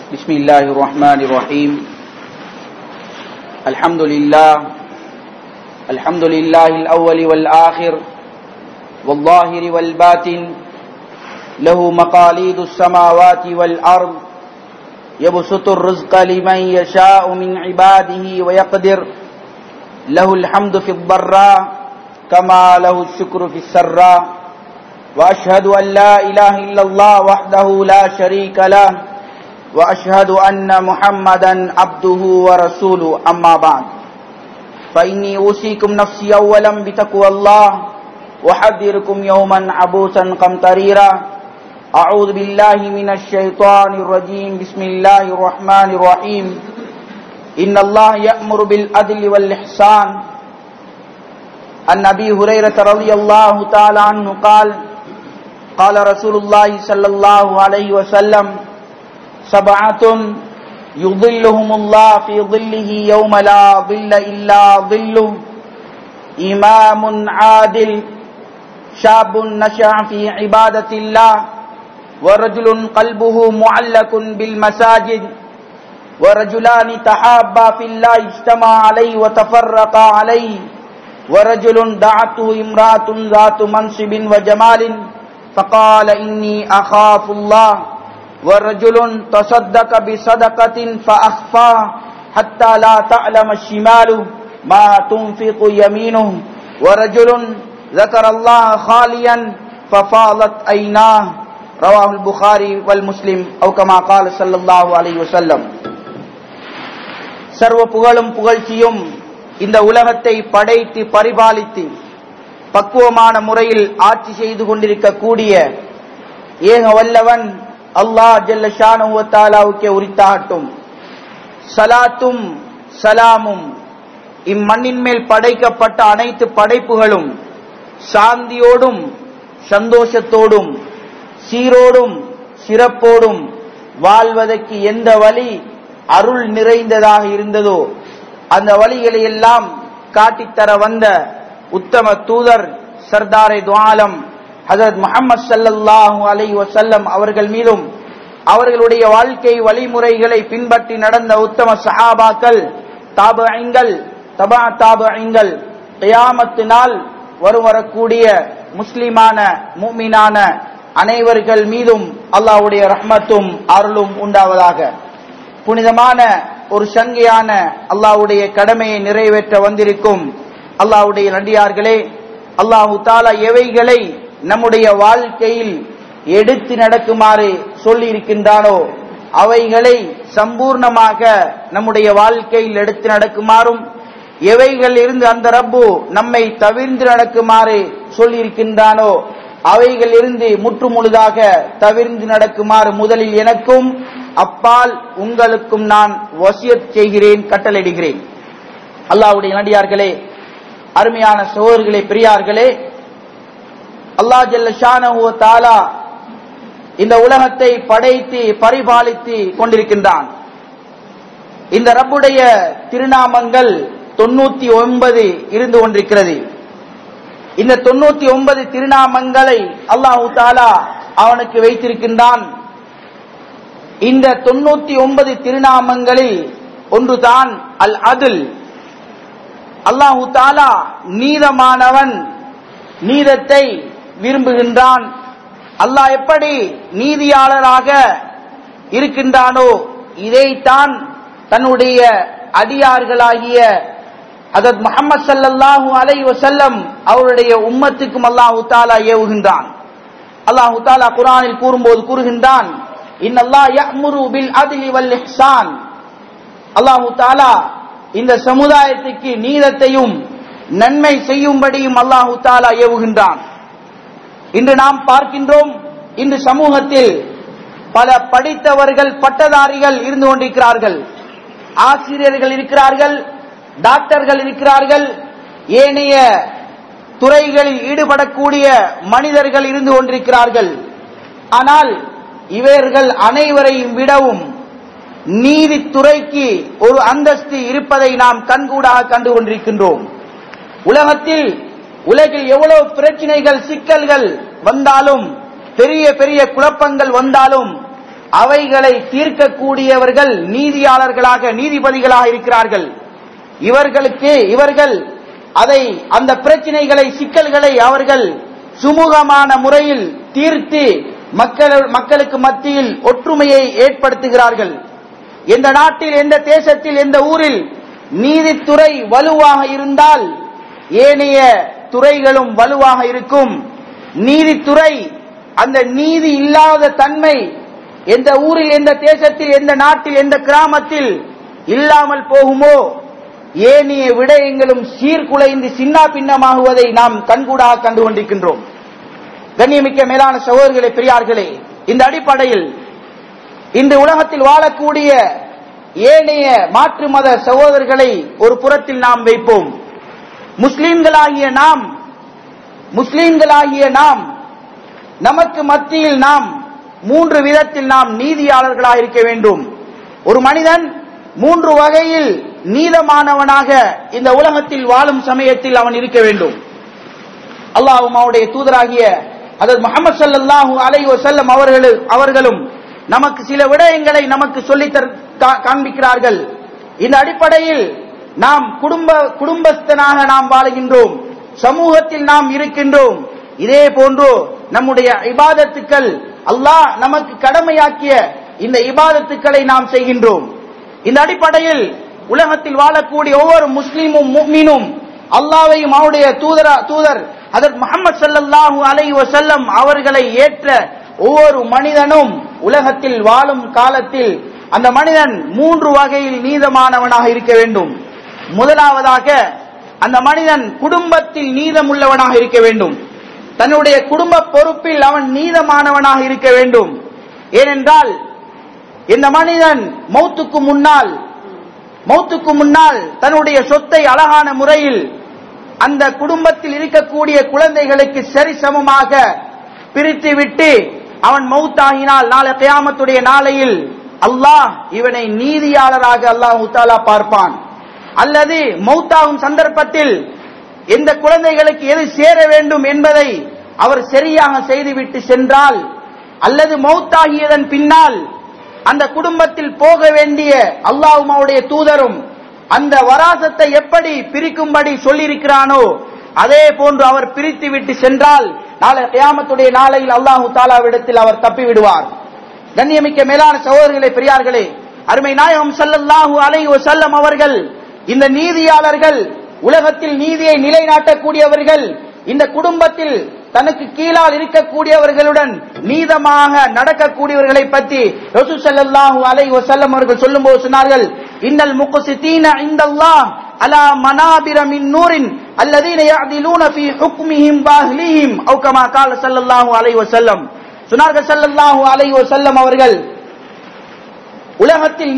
بسم الله الرحمن الرحيم الحمد لله الأول والآخر والظاهر والباطن له مقاليد السماوات والأرض يبسط الرزق لمن يشاء من عباده ويقدر له الحمد في الضراء كما له الشكر في السراء وأشهد أن لا إله إلا الله وحده لا شريك له وأشهد أن محمدا عبده ورسوله أما بعد فإني أوصيكم نفسي أولا بتقوى الله وأحذركم يوما عبوسا قمطريرا أعوذ بالله من الشيطان الرجيم بسم الله الرحمن الرحيم إن الله يأمر بالعدل والإحسان عن أبي هريرة رضي الله تعالى عنه قال رسول الله صلى الله عليه وسلم سبعة يظلهم الله في ظله يوم لا ظل إلا ظله إمام عادل شاب نشأ في عبادة الله ورجل قلبه معلق بالمساجد ورجلان تحابا في الله اجتمعا عليه وتفرقا عليه ورجل دعته امرأة ذات منصب وجمال فقال إني أخاف الله ورجل تصدق بصدقة فأخفاها حتى لا تعلم الشمال ما تنفق يمينه ورجل ذكر الله خاليا ففاضت عيناه رواه البخاري والمسلم أو كما قال صلى الله عليه وسلم. சர்வ புகழும் புகழ்ச்சியும் இந்த உலகத்தை படைத்து பரிபாலித்து பக்குவமான முறையில் ஆட்சி செய்து கொண்டிருக்கக்கூடிய ஏக வல்லவன் அல்லாஹ் ஜல்ல ஷானஹு வ தஆலாவுக்கே உரித்தாகட்டும். சலாத்தும் சலாமும் இம்மண்ணின் மேல் படைக்கப்பட்ட அனைத்து படைப்புகளும் சாந்தியோடும் சந்தோஷத்தோடும் சீரோடும் சிறப்போடும் வாழ்வதற்கு எந்த வழி அருள் நிறைந்ததாக இருந்ததோ அந்த வழிகளை எல்லாம் காட்டித்தர வந்த உத்தம தூதர் சர்தாரே துஆலம் ஹஜரத் முஹம்மது ஸல்லல்லாஹு அலைஹி வஸல்லம் அவர்கள் மீதும் அவர்களுடைய வாழ்க்கை வழிமுறைகளை பின்பற்றி நடந்த உத்தம சஹாபாக்கள் தாபிஈன்கள் தபா தாபிஈன்கள் கியாமத் நாள் வரக்கூடிய முஸ்லிமான முஃமினான அனைவர்கள் மீதும் அல்லாஹ்வுடைய ரஹ்மத்தும் அருளும் உண்டாவதாக. புனிதமான ஒரு சங்கையான அல்லாஹ்வுடைய கடமையை நிறைவேற்ற வந்திருக்கும் அல்லாஹ்வுடைய நடிகார்களே, அல்லாஹு தஆலா எவைகளை நம்முடைய வாழ்க்கையில் எடுத்து நடக்குமாறு சொல்லி இருக்கின்றானோ அவைகளை சம்பூர்ணமாக நம்முடைய வாழ்க்கையில் எடுத்து நடக்குமாறும் எவைகள் இருந்து அந்த ரப்பு நம்மை தவிர்ந்து நடக்குமாறு சொல்லி இருக்கின்றானோ அவைகள் இருந்து முற்றுமுழுதாக தவிர்ந்து நடக்குமாறு முதலில் எனக்கும் அப்பால் உங்களுக்கும் நான் வசியத் செய்கிறேன், கட்டளையிடுகிறேன். அல்லாஹ்வுடைய நடிகார்களே, அருமையான சகோதரர்களே, பெரியார்களே, அல்லாஹ் ஜல்ல ஷானஹு வ தஆலா இந்த உலகத்தை படைத்து பரிபாலித்து கொண்டிருக்கின்றான். இந்த ரப்புடைய திருநாமங்கள் 99 இருந்து கொண்டிருக்கிறது. இந்த 99 திருநாமங்களை அல்லாஹு தஆலா அவனுக்கு வைத்திருக்கின்றான். இந்த 99 திருநாமங்களில் ஒன்றுதான் அல் அத்ல். அல்லாஹு தஆலா நீதமானவன், நீதத்தை விரும்புகின்றான். அல்லாஹ் எப்படி நீதியாளராக இருக்கின்றானோ இதைத்தான் தன்னுடைய அடியார்களாகிய ஹஜரத் முஹம்மது ஸல்லல்லாஹு அலைஹி வஸல்லம் அவருடைய உம்மத்துக்கும் அல்லாஹு தஆலா ஏவுகின்றான். அல்லாஹு தஆலா குர்ஆனில் கூறும்போது கூறுகின்றான், இன்னல்லாஹ் யஅமுரு பில் அத்லி வல் இஹ்சான். அல்லாஹு தஆலா இந்த சமுதாயத்துக்கு நீதத்தையும் நன்மை செய்யும்படியும் அல்லாஹு தஆலா ஏவுகின்றான். இன்று நாம் பார்க்கின்றோம், இந்த சமூகத்தில் பல படித்தவர்கள் பட்டதாரிகள் இருந்து கொண்டிருக்கிறார்கள், ஆசிரியர்கள் இருக்கிறார்கள், டாக்டர்கள் இருக்கிறார்கள், ஏனைய துறைகளில் ஈடுபடக்கூடிய மனிதர்கள் இருந்து கொண்டிருக்கிறார்கள். ஆனால் இவர்கள் அனைவரையும் விடவும் நீதித்துறைக்கு ஒரு அந்தஸ்து இருப்பதை நாம் கண்கூடாக கண்டு கொண்டிருக்கின்றோம். உலகில் எவ்வளவு பிரச்சனைகள் சிக்கல்கள் வந்தாலும், பெரிய பெரிய குழப்பங்கள் வந்தாலும் அவைகளை தீர்க்கக்கூடியவர்கள் நீதியாளர்களாக, நீதிபதிகளாக இருக்கிறார்கள். இவர்கள் அந்த பிரச்சனைகளை, சிக்கல்களை அவர்கள் சுமூகமான முறையில் தீர்த்து மக்களுக்கு மத்தியில் ஒற்றுமையை ஏற்படுத்துகிறார்கள். எந்த நாட்டில், எந்த தேசத்தில், எந்த ஊரில் நீதித்துறை வலுவாக இருந்தால் ஏனைய துறைகளும் வலுவாக இருக்கும். நீதித்துறை, அந்த நீதி இல்லாத தன்மை எந்த ஊரில், எந்த தேசத்தில், எந்த நாட்டில், எந்த கிராமத்தில் இல்லாமல் போகுமோ ஏனைய விடயங்களும் சீர்குலைந்து சின்ன பின்னமாகுவதை நாம் கண்கூடாக கண்டு கொண்டிருக்கின்றோம். கண்ணியமிக்க மேலான சகோதரர்களே, பெரியார்களே, இந்த அடிப்படையில் இன்று உலகத்தில் வாழக்கூடிய ஏனைய மாற்று மத சகோதரர்களை ஒரு புறத்தில் நாம் வைப்போம். முஸ்லிம்களாகிய நாம் நமக்கு மத்தியில் நாம் 3 விதத்தில் நாம் நீதியாளர்களாக இருக்க வேண்டும். ஒரு மனிதன் 3 வகையில் நீதமானவனாக இந்த உலகத்தில் வாழும் சமயத்தில் அவன் இருக்க வேண்டும். அல்லாஹ்வும் அவருடைய தூதராகிய ஹஜ்ரத் முஹம்மது ஸல்லல்லாஹு அலைஹி வஸல்லம் அவர்களும் நமக்கு சில விடயங்களை நமக்கு சொல்லி காண்பிக்கிறார்கள். இந்த அடிப்படையில் நாம் குடும்பஸ்தனாக நாம் வாழுகின்றோம், சமூகத்தில் நாம் இருக்கின்றோம். இதே போன்று நம்முடைய இபாதத்துக்கள், அல்லாஹ் நமக்கு கடமையாக்கிய இந்த இபாதத்துக்களை நாம் செய்கின்றோம். இந்த அடிப்படையில் உலகத்தில் வாழக்கூடிய ஒவ்வொரு முஸ்லிமும் முஃமினும் அல்லாஹ்வையும் அவருடைய தூதர் ஹஜ்ரத் முஹம்மது ஸல்லல்லாஹு அலைஹி வஸல்லம் அவர்களை ஏற்ற ஒவ்வொரு மனிதனும் உலகத்தில் வாழும் காலத்தில் அந்த மனிதன் 3 வகையில் நீதமானவனாக இருக்க வேண்டும். முதலாவதாக அந்த மனிதன் குடும்பத்தில் நீதமுள்ளவனாக இருக்க வேண்டும். தன்னுடைய குடும்ப பொறுப்பில் அவன் நீதமானவனாக இருக்க வேண்டும். ஏனென்றால் இந்த மனிதன் மௌத்துக்கு முன்னால் தன்னுடைய சொத்தை அழகான முறையில் அந்த குடும்பத்தில் இருக்கக்கூடிய குழந்தைகளுக்கு சரிசமமாக பிரித்துவிட்டு அவன் மௌத்தாகினால் நாளை கியாமத்துடைய நாளையில் அல்லாஹ் இவனை நீதியாளராக அல்லாஹ் தஆலா பார்ப்பான். அல்லது மௌத்தாகும் சந்தர்ப்பத்தில் எந்த குழந்தைகளுக்கு எது சேர வேண்டும் என்பதை அவர் சரியாக செய்துவிட்டு சென்றால், அல்லது மௌத்தாகியதன் பின்னால் அந்த குடும்பத்தில் போக வேண்டிய அல்லாஹ்வும் அவருடைய தூதரும் அந்த வராசத்தை எப்படி பிரிக்கும்படி சொல்லியிருக்கிறானோ அதே போன்று அவர் பிரித்து விட்டு சென்றால் நாளை கியாமத்துடைய நாளையில் அல்லாஹ் தஆலாவிடத்தில் அவர் தப்பி விடுவார். கண்ணியமிக்க மேலான சகோதரர்களே, பெரியார்களே, அருமை நாயகம் ஸல்லல்லாஹு அலைஹி வஸல்லம் அவர்கள் இந்த நீதியாளர்கள், உலகத்தில் நீதியை நிலைநாட்டக்கூடியவர்கள், இந்த குடும்பத்தில் தனக்கு கீழால் இருக்கக்கூடியவர்களுடன் நீதமாக நடக்கக்கூடியவர்களை பற்றி ரசூல் ஸல்லல்லாஹு அலைஹி வஸல்லம் அவர்கள் சொல்லும்போது சொன்னார்கள், இன்னல் முக்ஸிதீன இன்தல்லாஹ் அலா மனாபிர மின் நூரின் அல்லதீன யஅதிலூன ஃபீ ஹுக்மிஹிம் வஅஹ்லிஹிம் அவ் கமா கால ஸல்லல்லாஹு அலைஹி வஸல்லம். சொன்னார்கள் ஸல்லல்லாஹு அலைஹி வஸல்லம் அவர்கள், உலகத்தில்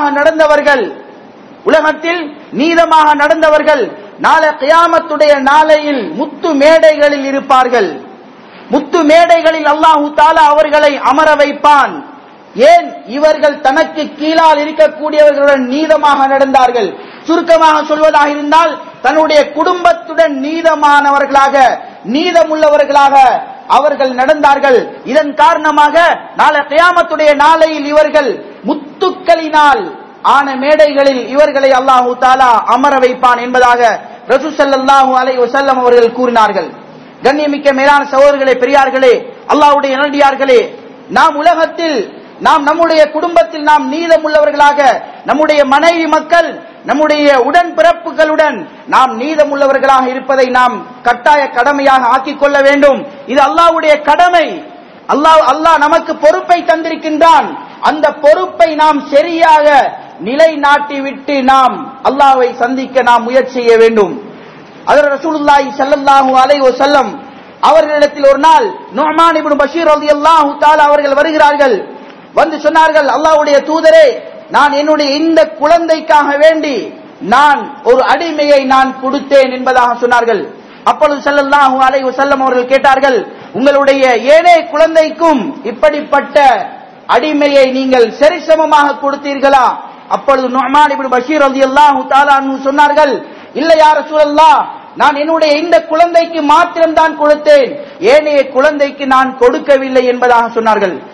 நீதமாக நடந்தவர்கள் நாளை கியாமத்துடைய நாளையில் முத்து மேடைகளில் இருப்பார்கள். முத்து மேடைகளில் அல்லாஹ் தஆலா அவர்களை அமர வைப்பான். ஏன்? இவர்கள் தனக்கு கீழால் இருக்கக்கூடியவர்களுடன் நீதமாக நடந்தார்கள். சுருக்கமாக சொல்வதாக இருந்தால் தன்னுடைய குடும்பத்துடன் நீதமானவர்களாக, நீதமுள்ளவர்களாக அவர்கள் நடந்தார்கள். இதன் காரணமாக நாளை கியாமத்துடைய நாளையில் இவர்கள் முத்துக்களினால் ஆன மேடைகளில் இவர்களை அல்லாஹ் தஆலா அமர வைப்பான் என்பதாக ரசூல் ஸல்லல்லாஹு அலைஹி வஸல்லம் அவர்கள் கூறினார்கள். கண்ணியமிக்க மேலான சகோதரர்களே, பெரியார்களே, அல்லாஹ்வுடைய நல்லடியார்களே, நாம் உலகத்தில் நம்முடைய குடும்பத்தில் நாம் நீதமுள்ளவர்களாக, நம்முடைய மனைவி மக்கள், நம்முடைய உடன்பிறப்புகளுடன் நாம் நீதமுள்ளவர்களாக இருப்பதை நாம் கட்டாய கடமையாக ஆக்கிக் கொள்ள வேண்டும். இது அல்லாஹ்வுடைய கடமை. அல்லாஹ் நமக்கு பொறுப்பை தந்திருக்கின்றான். அந்த பொறுப்பை நாம் சரியாக நிலைநாட்டிவிட்டு நாம் அல்லாஹ்வை சந்திக்க நாம் முயற்சி செய்ய வேண்டும். ஹஜ்ரத் ரசூலுல்லாஹி ஸல்லல்லாஹு அலைஹி வஸல்லம் அவர்களிடத்தில் ஒரு நாள் நுஅமான் இப்னு பஷீர் ரலியல்லாஹு தஆலா அவர்கள் வருகிறார்கள். வந்து சொன்னார்கள், அல்லாஹ்வுடைய தூதரே, நான் என்னுடைய இந்த குழந்தைக்காக வேண்டி நான் ஒரு அடிமையை நான் கொடுத்தேன் என்பதாக சொன்னார்கள். அப்பொழுது ஸல்லல்லாஹு அலைஹி வஸல்லம் அவர்கள் கேட்டார்கள், உங்களுடைய ஏழை குழந்தைக்கும் இப்படிப்பட்ட அடிமையை நீங்கள் சரிசமமாக கொடுத்தீர்களா? அப்பொழுது நுஅமான் இப்னு பஷீர் ரலியல்லாஹு தஆலா அன்ஹு சொன்னார்கள், இல்லை யா ரசூலல்லாஹ், நான் என்னுடைய இந்த குழந்தைக்கு மாத்திரம் தான் கொடுத்தேன், ஏனைய குழந்தைக்கு நான் கொடுக்கவில்லை என்பதாக சொன்னார்கள்.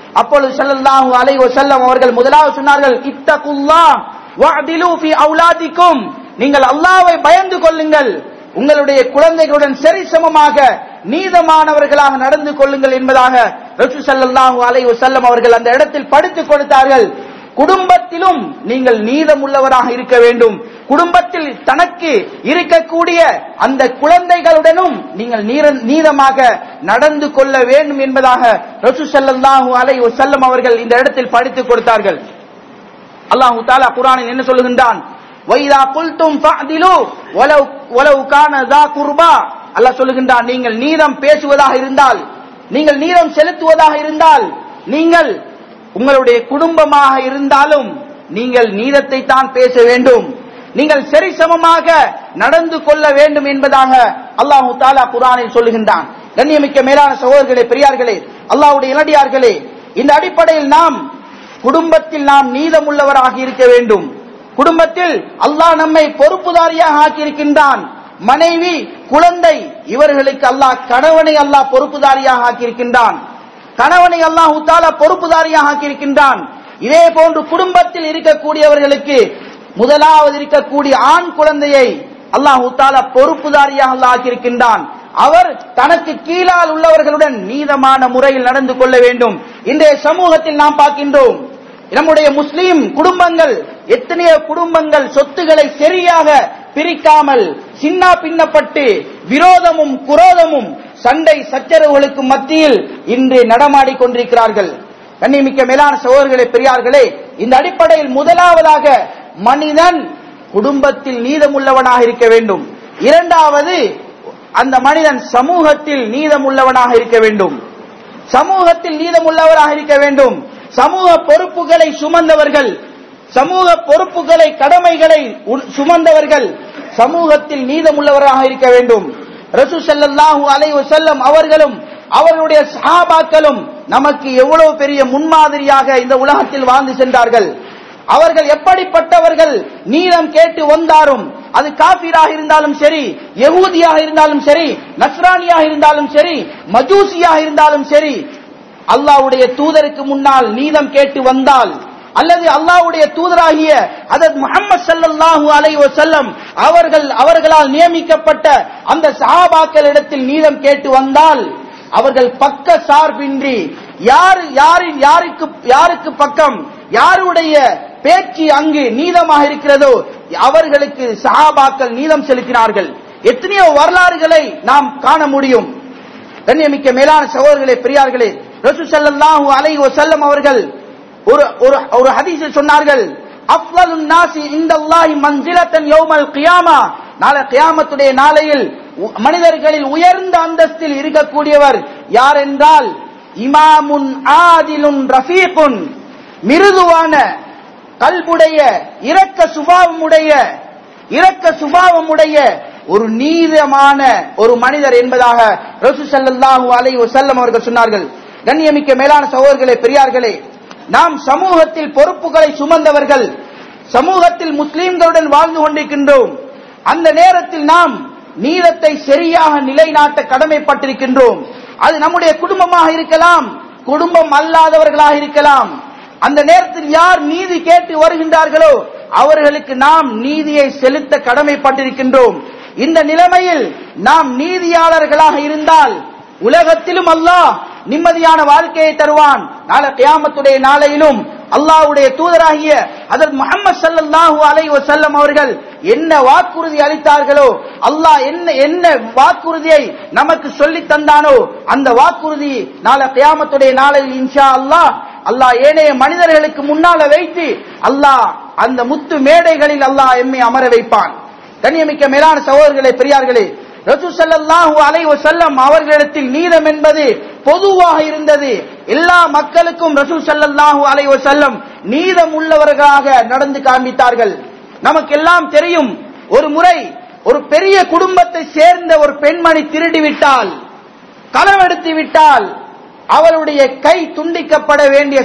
அப்பொழுது ஸல்லல்லாஹு அலைஹி வஸல்லம் அவர்கள் முதலாவது சொன்னார்கள், இத்தகுல்லாஹ் வஅதிலு ஃபீ அவுலாதிக்கும், நீங்கள் அல்லாஹ்வை பயந்து கொள்ளுங்கள், உங்களுடைய குழந்தைகளுடன் சரிசமமாக நீதமானவர்களாக நடந்து கொள்ளுங்கள் என்பதாக ரசூல் ஸல்லல்லாஹு அலைஹி வஸல்லம் அவர்கள் அந்த இடத்தில் படித்துக் கொடுத்தார்கள். குடும்பத்திலும் நீங்கள் நீதம் உள்ளவராக இருக்க வேண்டும், குடும்பத்தில் தனக்கு இருக்கக்கூடிய அந்த குழந்தைகளுடனும் நீங்கள் நீதமாக நடந்து கொள்ள வேண்டும் என்பதாக ரசூல் ஸல்லல்லாஹு அலைஹி வஸல்லம் அவர்கள் இந்த இடத்தில் படித்துக் கொடுத்தார்கள். அல்லாஹ் தஆலா குர்ஆனில் என்ன சொல்லுகின்றான், வைதா குல்தும் ஃபஅதிலு வலவ் கான ஸா குர்பா, அல்லாஹ் சொல்லுகின்றான், நீங்கள் நீதம் பேசுவதாக இருந்தால், நீங்கள் நீதம் செலுத்துவதாக இருந்தால், நீங்கள் உங்களுடைய குடும்பமாக இருந்தாலும் நீங்கள் நீதத்தை தான் பேச வேண்டும், நீங்கள் சரிசமமாக நடந்து கொள்ள வேண்டும் என்பதாக அல்லாஹ் தஆலா குர்ஆனில் சொல்லுகின்றான். கண்ணியமிக்க மேலான சகோதரர்களே, பெரியார்களே, அல்லாஹ்வுடைய நல்லடியார்களே, இந்த அடிப்படையில் நாம் குடும்பத்தில் நாம் நீதமுள்ளவராக இருக்க வேண்டும். குடும்பத்தில் அல்லாஹ் நம்மை பொறுப்புதாரியாக ஆக்கியிருக்கின்றான். மனைவி, குழந்தை, இவர்களுக்கு அல்லாஹ் கணவனை அல்லாஹ் பொறுப்புதாரியாக ஆக்கியிருக்கின்றான். கணவனை அல்லாஹ் தஆலா பொறுப்புதாரியாக ஆக்கியிருக்கின்றான். இதே போன்று குடும்பத்தில் இருக்கக்கூடியவர்களுக்கு முதலாவது இருக்கக்கூடிய ஆண் குழந்தையை அல்லாஹ் தஆலா பொறுப்புதாரியாக அல்லாஹ் ஆக்கியிருக்கின்றான். அவர் தனக்கு கீழால் உள்ளவர்களுடன் நீதமான முறையில் நடந்து கொள்ள வேண்டும். இன்றைய சமூகத்தில் நாம் பார்க்கின்றோம், நம்முடைய முஸ்லிம் குடும்பங்கள், எத்தனையோ குடும்பங்கள் சொத்துக்களை சரியாக பிரிக்காமல் சின்ன பின்னப்பட்டு விரோதமும் குரோதமும் சண்டை சச்சரவுகளுக்கு மத்தியில் இன்று நடமாடிக் கொண்டிருக்கிறார்கள். கண்ணியமிக்க மேலான சகோதரர்களே, பெரியார்களே, இந்த அடிப்படையில் முதலாவதாக மனிதன் குடும்பத்தில் நீதமுள்ளவனாக இருக்க வேண்டும். இரண்டாவது, அந்த மனிதன் சமூகத்தில் நீதமுள்ளவனாக இருக்க வேண்டும். சமூகத்தில் நீதமுள்ளவராக இருக்க வேண்டும். சமூக பொறுப்புகளை சுமந்தவர்கள், சமூக பொறுப்புகளை கடமைகளை சுமந்தவர்கள் சமூகத்தில் நீதமுள்ளவராக இருக்க வேண்டும். ரசூல் ஸல்லல்லாஹு அலைஹி வஸல்லம் அவர்களும் அவர்களுடைய சஹாபாக்களும் நமக்கு எவ்வளவு பெரிய முன்மாதிரியாக இந்த உலகத்தில் வாழ்ந்து சென்றார்கள். அவர்கள் எப்படிப்பட்டவர்கள் நீதம் கேட்டு வந்தாரும், அது காஃபிராக இருந்தாலும் சரி, யகூதியாக இருந்தாலும் சரி, நஸ்ரானியாக இருந்தாலும் சரி, மஜூசியாக இருந்தாலும் சரி, அல்லாஹ்வுடைய தூதருக்கு முன்னால் நீதம் கேட்டு வந்தால், அல்லது அல்லாஹ்வுடைய தூதராகிய ஹஜ்ரத் முஹம்மது ஸல்லல்லாஹு அலைஹி வஸல்லம் அவர்களால் நியமிக்கப்பட்ட அந்த சஹாபாக்களிடத்தில் நீதம் கேட்டு வந்தால், அவர்கள் பக்க சார்பின்றி யாருக்கு பக்கம் யாருடைய பேச்சு அங்கு நீதமாக இருக்கிறதோ அவர்களுக்கு சஹாபாக்கள் நீதம் செலுத்தினார்கள். எத்தனையோ வரலாறுகளை நாம் காண முடியும். கண்ணியமிக்க மேலான சகோதரர்களே, பெரியார்களே, ரசூல் ஸல்லல்லாஹு அலைஹி வஸல்லம் அவர்கள் ஒரு ஹதீஸில் சொன்னார்கள், அஃலலுன் நாஸி இன்தல்லாஹி மன்சிலத்தன் யௌமல் கியாமா, நாளை கியாமத்துடைய நாளையில் மனிதர்களில் உயர்ந்த அந்தஸ்தில் இருக்கக்கூடியவர் யார் என்றால், இமாமுன் ஆதிலுன் ரஃபீகுன், மிருதுவான கல்புடைய இரக்க சுபாவமுடைய ஒரு நீதமான ஒரு மனிதர் என்பதாக ரசூல் ஸல்லல்லாஹு அலைஹி வஸல்லம் அவர்கள் சொன்னார்கள். கண்ணியமிக்க மேலான சகோதரர்களே, பெரியார்களே, நாம் சமூகத்தில் பொறுப்புகளை சுமந்தவர்கள், சமூகத்தில் முஸ்லிம்களுடன் வாழ்ந்து கொண்டிருக்கின்றோம். அந்த நேரத்தில் நாம் நீதத்தை சரியாக நிலைநாட்ட கடமைப்பட்டிருக்கின்றோம். அது நம்முடைய குடும்பமாக இருக்கலாம், குடும்பம் அல்லாதவர்களாக இருக்கலாம். அந்த நேரத்தில் யார் நீதி கேட்டு வருகின்றார்களோ அவர்களுக்கு நாம் நீதியை செலுத்த கடமைப்பட்டிருக்கின்றோம். இந்த நிலைமையில் நாம் நீதியாளர்களாக இருந்தால் உலகத்திலும் அல்லாஹ் நிம்மதியான வாழ்க்கையை தருவான். நாளை கியாமத்துடைய நாளையிலும் அல்லாஹ்வுடைய தூதராகிய ஹஜ்ரத் முஹம்மது ஸல்லல்லாஹு அலைஹி வஸல்லம் அவர்கள் என்ன வாக்குறுதி அளித்தார்களோ, அல்லாஹ் என்ன வாக்குறுதியை நமக்கு சொல்லி தந்தானோ அந்த வாக்குறுதி நாளை கியாமத்துடைய நாளையில் இன்ஷா அல்லாஹ் ஏனைய மனிதர்களுக்கு முன்னால வைத்து அல்லாஹ் அந்த முத்து மேடைகளில் அல்லாஹ் எம்மை அமர வைப்பான். கண்ணியமிக்க மேலான சகோதரர்களே, பெரியார்களே, ரசூல் ஸல்லல்லாஹு அலைஹி வஸல்லம் அவர்களிடத்தில் நீதம் என்பது பொதுவாக இருந்தது. எல்லா மக்களுக்கும் ரசூல் ஸல்லல்லாஹு அலைஹி வஸல்லம் நீதம் உள்ளவர்களாக நடந்து காண்பித்தார்கள். நமக்கெல்லாம் தெரியும், ஒரு முறை ஒரு பெரிய குடும்பத்தை சேர்ந்த ஒரு பெண்மணி திருடிவிட்டால், களவெடுத்து விட்டால், அவளுடைய கை துண்டிக்கப்பட வேண்டிய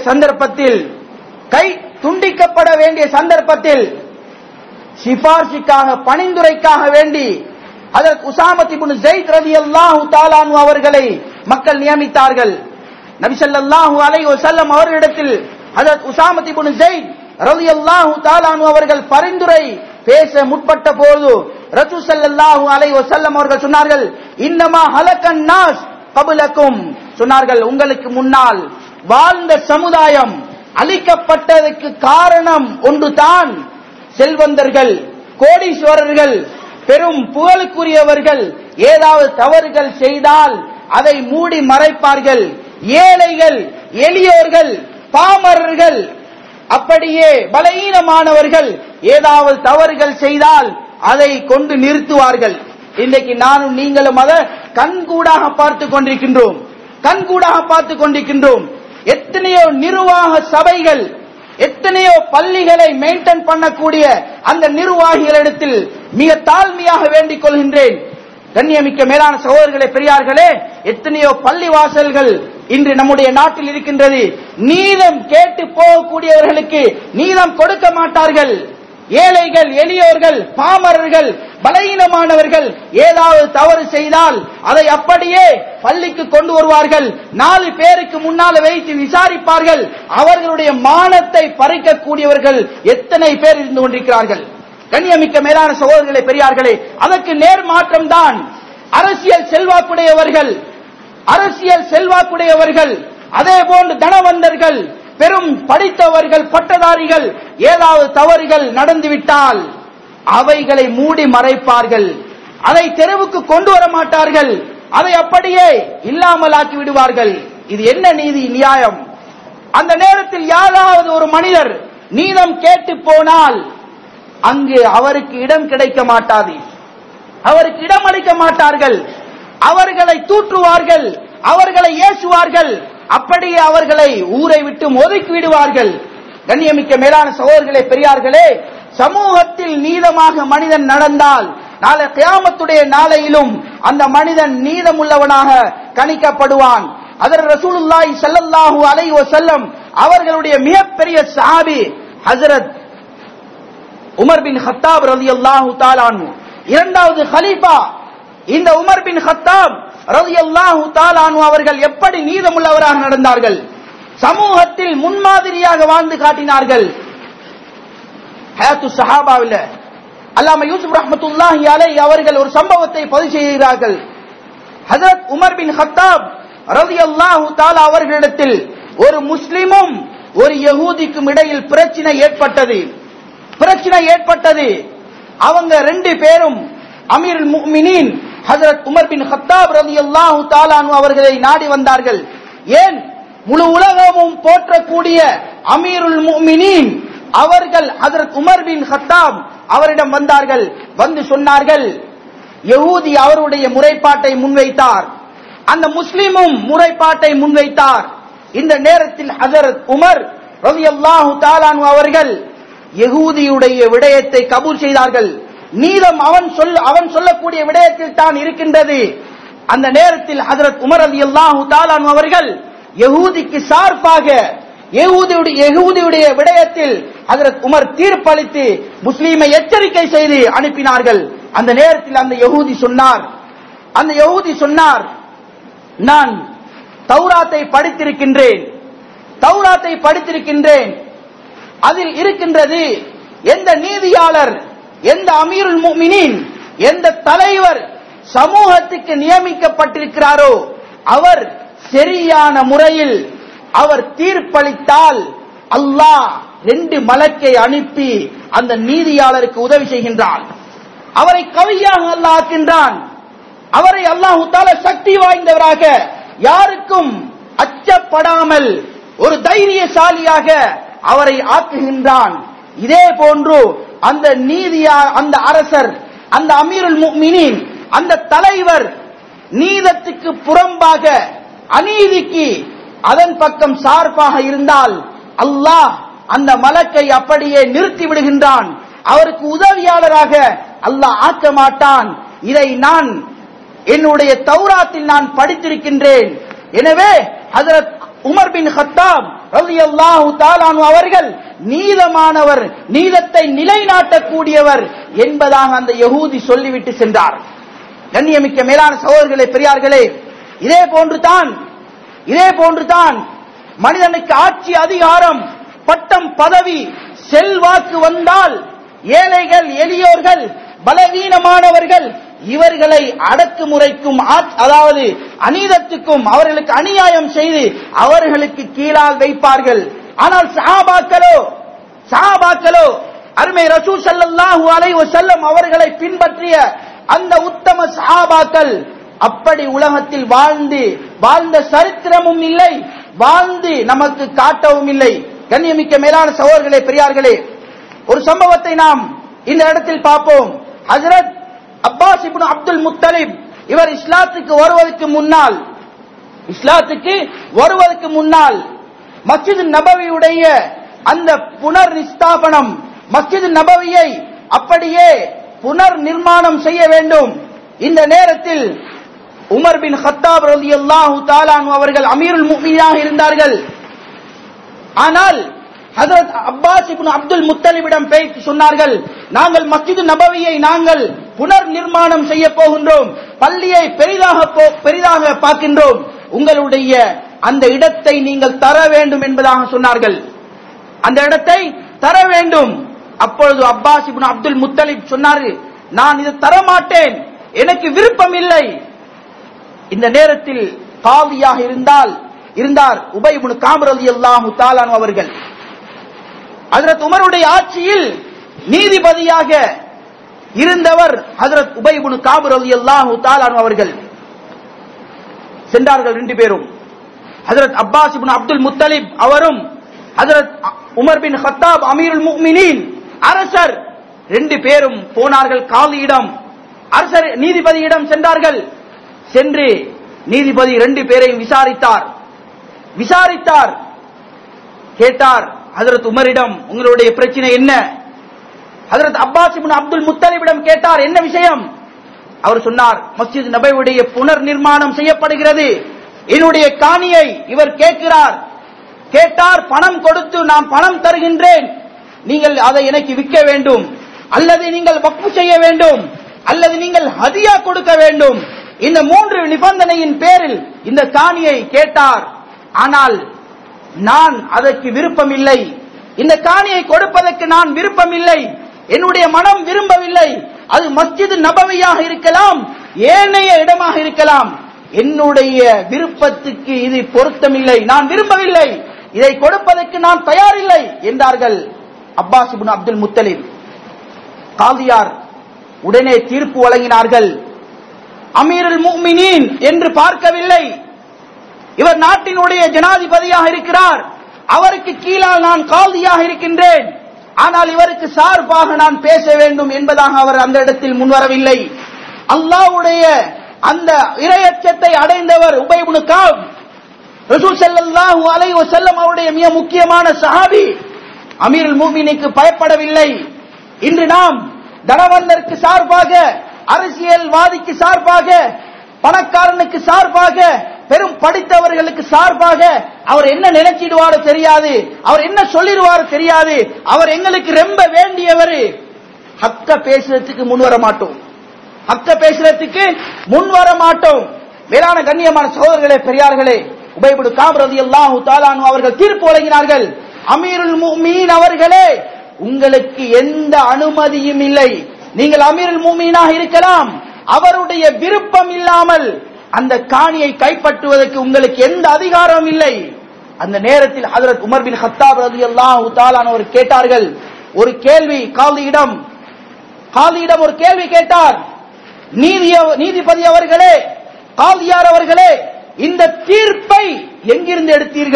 சந்தர்ப்பத்தில் சிபார்சிக்காக பணிந்துரைக்காக வேண்டி ஹஜ்ரத் உஸாமா இப்னு ஸைத் ரலியல்லாஹு தஆலா அன்ஹு அவர்களை மக்கள் நியமித்தார்கள். நபி ஸல்லல்லாஹு அலைஹி வஸல்லம் அவர்களிடத்தில் ஹஜ்ரத் உஸாமத் இப்னு ஸைத் ரலியல்லாஹு தஆலா அன்ஹு அவர்கள் பரிந்துரை பேச முற்பட்ட போது ரசூல் ஸல்லல்லாஹு அலைஹி வஸல்லம் அவர்கள் சொன்னார்கள், இன்னமா ஹலகன் நாஸ் கப்லக்கும், சொன்னார்கள் உங்களுக்கு முன்னால் வாழ்ந்த சமுதாயம் அழிக்கப்பட்டதற்கு காரணம் ஒன்றுதான், செல்வந்தர்கள், கோடீஸ்வரர்கள், பெரும் புகழுக்குரியவர்கள் ஏதாவது தவறுகள் செய்தால் அதை மூடி மறைப்பார்கள். ஏழைகள், எளியோர்கள், பாமரர்கள், அப்படியே பலவீனமானவர்கள் ஏதாவது தவறுகள் செய்தால் அதை கொண்டு நிறுத்துவார்கள். இன்றைக்கு நானும் நீங்களும் அதை கண்கூடாக பார்த்துக் கொண்டிருக்கின்றோம். எத்தனையோ நிர்வாக சபைகள், எத்தனையோ பள்ளிகளை மெயின்டைன் பண்ணக்கூடிய அந்த நிர்வாகிகளிடத்தில் மிக தாழ்மையாக வேண்டிக் கொள்கின்றேன். கண்ணியமிக்க மேலான சகோதரர்களே, பெரியார்களே, எத்தனையோ பள்ளி வாசல்கள் இன்று நம்முடைய நாட்டில் இருக்கின்றது. நீதம் கேட்டு போகக்கூடியவர்களுக்கு நீதம் கொடுக்க மாட்டார்கள். ஏழைகள், எளியோர்கள், பாமரர்கள், பலவீனமானவர்கள் ஏதாவது தவறு செய்தால் அதை அப்படியே பள்ளிக்கு கொண்டு வருவார்கள். 4 பேருக்கு முன்னால் வைத்து விசாரிப்பார்கள். அவர்களுடைய மானத்தை பறிக்கக்கூடியவர்கள் எத்தனை பேர் இருந்து கொண்டிருக்கிறார்கள். கண்ணியமிக்க மேலான சகோதரர்களே, பெரியார்களே, அதற்கு நேர்மாற்றம் தான் அரசியல் செல்வாக்குடையவர்கள், அதே போன்று தனவந்தர்கள், பெரும் படித்தவர்கள், பட்டதாரிகள் ஏதாவது தவறுகள் நடந்துவிட்டால் அவைகளை மூடி மறைப்பார்கள். அதை தெருவுக்கு கொண்டு வர மாட்டார்கள். அதை அப்படியே இல்லாமலாக்கி விடுவார்கள். இது என்ன நீதி, நியாயம்? அந்த நேரத்தில் யாராவது ஒரு மனிதர் நீதம் கேட்டு போனால் அங்கு அவருக்கு இடம் கிடைக்க மாட்டாது, அவருக்கு இடம் அளிக்க மாட்டார்கள். அவர்களை தூற்றுவார்கள், அவர்களை ஏசுவார்கள், அப்படியே அவர்களை ஊரை விட்டு ஒதுக்கி விடுவார்கள். கண்ணியமிக்க மேலான சகோதரர்களே, பெரியார்களே, சமூகத்தில் நீதமாக மனிதன் நடந்தால் நாளை கியாமத்துடைய நாளையிலும் அந்த மனிதன் நீதமுள்ளவனாக கணிக்கப்படுவான். அதர் ரசூலுல்லாஹி ஸல்லல்லாஹு அலைஹி வஸல்லம் அவர்களுடைய மிகப்பெரிய சஹாபி ஹஜ்ரத் உமர் பின் கத்தாப் ரலியல்லாஹு தஆலா அன்ஹு, இரண்டாவது கலீஃபா இந்த உமர் பின் கத்தாப் ரலியல்லாஹு தஆலா அன்ஹு அவர்கள் எப்படி நீதமுள்ளவராக நடந்தார்கள், சமூகத்தில் முன்மாதிரியாக வாழ்ந்து காட்டினார்கள். ஹயாத்து ஸஹாபாவில் அல்லாமா யூசுப் ரஹ்மத்துல்லாஹி அலைஹி அவர்கள் ஒரு சம்பவத்தை பதிவு செய்கிறார்கள். ஹஜ்ரத் உமர் பின் கத்தாப் ரலியல்லாஹு தஆலா அவர்களிடத்தில் ஒரு முஸ்லிமும் ஒரு யகூதிக்கும் இடையில் பிரச்சனை ஏற்பட்டது. அவங்க 2 பேரும் அமீருல் முஃமினீன் ஹஜ்ரத் உமர் பின் கத்தாப் ரலியல்லாஹு தஆலா அன்ஹு அவர்களை நாடி வந்தார்கள். ஏன், முழு உலகமும் போற்றக்கூடிய அமீருல் முஃமினீன் அவர்கள் ஹஜ்ரத் உமர் பின் கத்தாப் அவரிடம் வந்தார்கள். வந்து சொன்னார்கள், யகூதி அவருடைய முறைப்பாட்டை முன்வைத்தார், அந்த முஸ்லிமும் முறைப்பாட்டை முன்வைத்தார். இந்த நேரத்தில் ஹஜ்ரத் உமர் ரலியல்லாஹு தஆலா அன்ஹு அவர்கள் யகூதியுடைய விடயத்தை கபூல் செய்தார்கள். நீதம் அவன் சொல்லக்கூடிய விடயத்தில் தான் இருக்கின்றது. அந்த நேரத்தில் ஹஜ்ரத் உமர் ரலியல்லாஹு தஆலா அன்ஹு அவர்கள் யகூதிக்கு சார்பாக யகூதியுடைய விடயத்தில் ஹஜ்ரத் உமர் தீர்ப்பளித்து முஸ்லிமை எச்சரிக்கை செய்து அனுப்பினார்கள். அந்த நேரத்தில் அந்த யகூதி சொன்னார், நான் தௌராத்தை படித்திருக்கின்றேன், அதில் இருக்கின்றது எந்த நீதியாளர், எந்த அமீருல் முஃமினீன், எந்த தலைவர் சமூகத்துக்கு நியமிக்கப்பட்டிருக்கிறாரோ அவர் சரியான முறையில் அவர் தீர்ப்பளித்தால் அல்லாஹ் 2 மலக்கை அனுப்பி அந்த நீதியாளருக்கு உதவி செய்கின்றான். அவரை கவியாக அல்லாஹ் ஆக்கின்றான். அவரை அல்லாஹ் தஆலா சக்தி வாய்ந்தவராக, யாருக்கும் அச்சப்படாமல் ஒரு தைரியசாலியாக அவரை ஆக்குகின்றான். இதே போன்று அந்த அந்த அரசர், அந்த அமீருல் முஃமினீன், அந்த தலைவர் நீதத்துக்கு புறம்பாக, அநீதிக்கு அதன் பக்கம் சார்பாக இருந்தால் அல்லாஹ் அந்த மலக்கை அப்படியே நிறுத்தி விடுகின்றான். அவருக்கு உதவியாளராக அல்லாஹ் ஆக்க மாட்டான். இதை நான் என்னுடைய தௌராத்தில் நான் படித்திருக்கின்றேன். எனவே ஹஜ்ரத் உமர் பின் கத்தாப் ரலியல்லாஹு தஆலா அன்ஹு அவர்கள் நீதமானவர், நீதத்தை நிலைநாட்டக்கூடியவர் என்பதாக அந்த யகூதி சொல்லிவிட்டு சென்றார். கண்ணியமிக்க மேலான சகோதரர்களே, பெரியார்களே, இதே போன்றுதான் இதே போன்றுதான் மனிதனுக்கு ஆட்சி அதிகாரம், பட்டம், பதவி, செல்வாக்கு வந்தால் ஏழைகள், எளியோர்கள், பலவீனமானவர்கள் இவர்களை அடக்குமுறைக்கும், அதாவது அநீதத்துக்கும், அவர்களுக்கு அநியாயம் செய்து அவர்களுக்கு கீழால் வைப்பார்கள். ஆனால் சஹாபாக்களோ அருமை ரசூல் ஸல்லல்லாஹு அலைஹி வஸல்லம் அவர்களை பின்பற்றிய அந்த உத்தம சஹாபாக்கள் அப்படி உலகத்தில் வாழ்ந்த சரித்திரமும் இல்லை, வாழ்ந்து நமக்கு காட்டவும் இல்லை. கண்ணியமிக்க மேலான சகோதரர்களே, பெரியார்களே, ஒரு சம்பவத்தை நாம் இந்த இடத்தில் பார்ப்போம். ஹஜ்ரத் அப்பாஸ் இப்னு அப்துல் முத்தலிப் இவர் இஸ்லாத்துக்கு வருவதற்கு முன்னால் மஸ்ஜித் நபவியுடைய அந்த புனர் நிஸ்தாபனம், மஸ்ஜித் நபவியை அப்படியே புனர் நிர்மாணம் செய்ய வேண்டும். இந்த நேரத்தில் உமர் பின் கத்தாப் ரலியல்லாஹு தஆலா அன்ஹு அவர்கள் அமீருல் முஃமினீனாக இருந்தார்கள். ஆனால் ஹஜ்ரத் அப்பாஸ் இப்னு அப்துல் முத்தலிபிடம் பேசி சொன்னார்கள், நாங்கள் மஸ்ஜித் நபவியை நாங்கள் புனர் நிர்மாணம் செய்ய போகின்றோம், பள்ளியை பெரிதாக பார்க்கின்றோம், உங்களுடைய அந்த இடத்தை நீங்கள் தர வேண்டும் என்பதாக சொன்னார்கள். அந்த இடத்தை தர வேண்டும். அப்பொழுது அப்பாஸ் இப்னு அப்துல் முத்தலிப் சொன்னார், நான் இதை தரமாட்டேன், எனக்கு விருப்பம் இல்லை. இந்த நேரத்தில் காலியாக இருந்தார் உபய் இப்னு காப் ரலியல்லாஹு தஆலா அன்ஹு அவர்கள். ஹஜ்ரத் உமருடைய ஆட்சியில் நீதிபதியாக இருந்தவர் ஹஜ்ரத் உபய் இப்னு காப் ரலியல்லாஹு தஆலா அன்ஹு அவர்கள். சென்றார்கள் ரெண்டு பேரும். ஹஜ்ரத் அப்பாஸ் இப்னு அப்துல் முத்தலிப் அவரும் ஹஜ்ரத் உமர் பின் கத்தாப் அமீருல் முஃமினீன் அரசர் ரெண்டு பேரும் போனார்கள் காலியிடம். அரசர் நீதிபதியிடம் சென்றார்கள். சென்று நீதிபதி ரெண்டு பேரையும் விசாரித்தார். கேட்டார் ஹஜ்ரத் உமரிடம், உங்களுடைய பிரச்சனை என்ன? ஹஜ்ரத் அப்பாஸ் இப்னு அப்துல் முத்தலிபிடம் கேட்டார், என்ன விஷயம்? அவர் சொன்னார், மஸ்ஜித் நபவியுடைய புனர் நிர்மாணம் செய்யப்படுகிறது, என்னுடைய காணியை இவர் கேட்டார், பணம் கொடுத்து நான் பணம் தருகின்றேன், நீங்கள் அதை எனக்கு விற்க வேண்டும், அல்லது நீங்கள் வக்ஃப் செய்ய வேண்டும், அல்லது நீங்கள் ஹதியா கொடுக்க வேண்டும். இந்த மூன்று நிபந்தனையின் பேரில் இந்த காணியை கேட்டார். ஆனால் நான் அதற்கு விருப்பம் இல்லை, இந்த காணியை கொடுப்பதற்கு நான் விருப்பம் இல்லை, என்னுடைய மனம் விரும்பவில்லை. அது மஸ்ஜித் நபவியாக இருக்கலாம், ஏனைய இடமாக இருக்கலாம், என்னுடைய விருப்பத்துக்கு இது பொருத்தமில்லை, நான் விரும்பவில்லை, இதை கொடுப்பதற்கு நான் தயாரில்லை என்றார்கள் அப்பாஸ் இப்னு அப்துல் முத்தலிப். காலியார் உடனே தீர்ப்பு வழங்கினார்கள். அமீருல் முஃமினீன் என்று பார்க்கவில்லை, இவர் நாட்டினுடைய ஜனாதிபதியாக இருக்கிறார், அவருக்கு கீழால் நான் காலியாக இருக்கின்றேன், ஆனால் இவருக்கு சார்பாக நான் பேச வேண்டும் என்பதாக அவர் அந்த இடத்தில் முன்வரவில்லை. அல்லாஹ்வுடைய அந்த இறையச்சத்தை அடைந்தவர் உபய் இப்னு காப், ரசூல் ஸல்லல்லாஹு அலைஹி வஸல்லம் அவருடைய மிக முக்கியமான சஹாபி, அமீருல் முஃமினீனுக்கு பயப்படவில்லை. இன்று நாம் தனவந்தருக்கு சார்பாக, அரசியல்வாதிக்கு சார்பாக, பணக்காரனுக்கு சார்பாக, பெரும் படித்தவர்களுக்கு சார்பாக அவர் என்ன நினைச்சிடுவாரோ தெரியாது, அவர் என்ன சொல்லிடுவாரோ தெரியாது, அவர் எங்களுக்கு ரொம்ப வேண்டியவர், ஹக்க பேசுறதுக்கு முன்வர மாட்டோம். மேலான கண்ணியமான சகோதரர்களே, பெரியார்களே, உபய் இப்னு காப் ரலியல்லாஹு தஆலா அன்ஹு அவர்கள் தீர்ப்பு வழங்கினார்கள். அமீருல் முஃமினீன் அவர்களே, உங்களுக்கு எந்த அனுமதியும் இல்லை, நீங்கள் அமீருல் முஃமினீனாக இருக்கலாம், அவருடைய விருப்பம் இல்லாமல் அந்த காணியை கைப்பற்றுவதற்கு உங்களுக்கு எந்த அதிகாரமும் இல்லை. அந்த நேரத்தில் ஹஜ்ரத் உமர் பின் கத்தாப் ரலியல்லாஹு தஆலா அன்ஹு கேட்டார்கள் ஒரு கேள்வி. காலியிடம் ஒரு கேள்வி கேட்டார். நீதிபதி அவர்களே, காலியார் அவர்களே, இந்த தீர்ப்பை எங்கிருந்து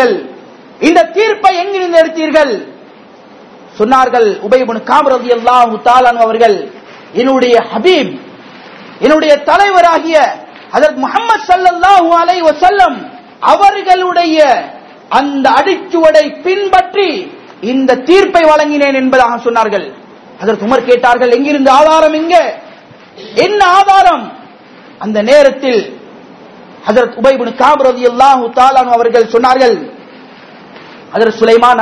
எடுத்தீர்கள்? சொன்னார்கள் உபய் இப்னு காப் ரலியல்லாஹு தஆலா அன்ஹு அவர்கள், என்னுடைய ஹபீப், என்னுடைய தலைவராகிய ஹஜ்ரத் முஹம்மது ஸல்லல்லாஹு அலைஹி வஸல்லம் அவர்களுடைய அந்த அடிச்சுவடை பின்பற்றி இந்த தீர்ப்பை வழங்கினேன் என்பதாக சொன்னார்கள். ஹஜ்ரத் உமர் கேட்டார்கள், எங்கிருந்து ஆதாரம்? என்ன ஆதாரம்? அந்த நேரத்தில் ஹஜ்ரத் உபய் இப்னு காப் ரலியல்லாஹு தஆலா அன்ஹு அவர்கள் சொன்னார்கள், ஹஜ்ரத் சுலைமான்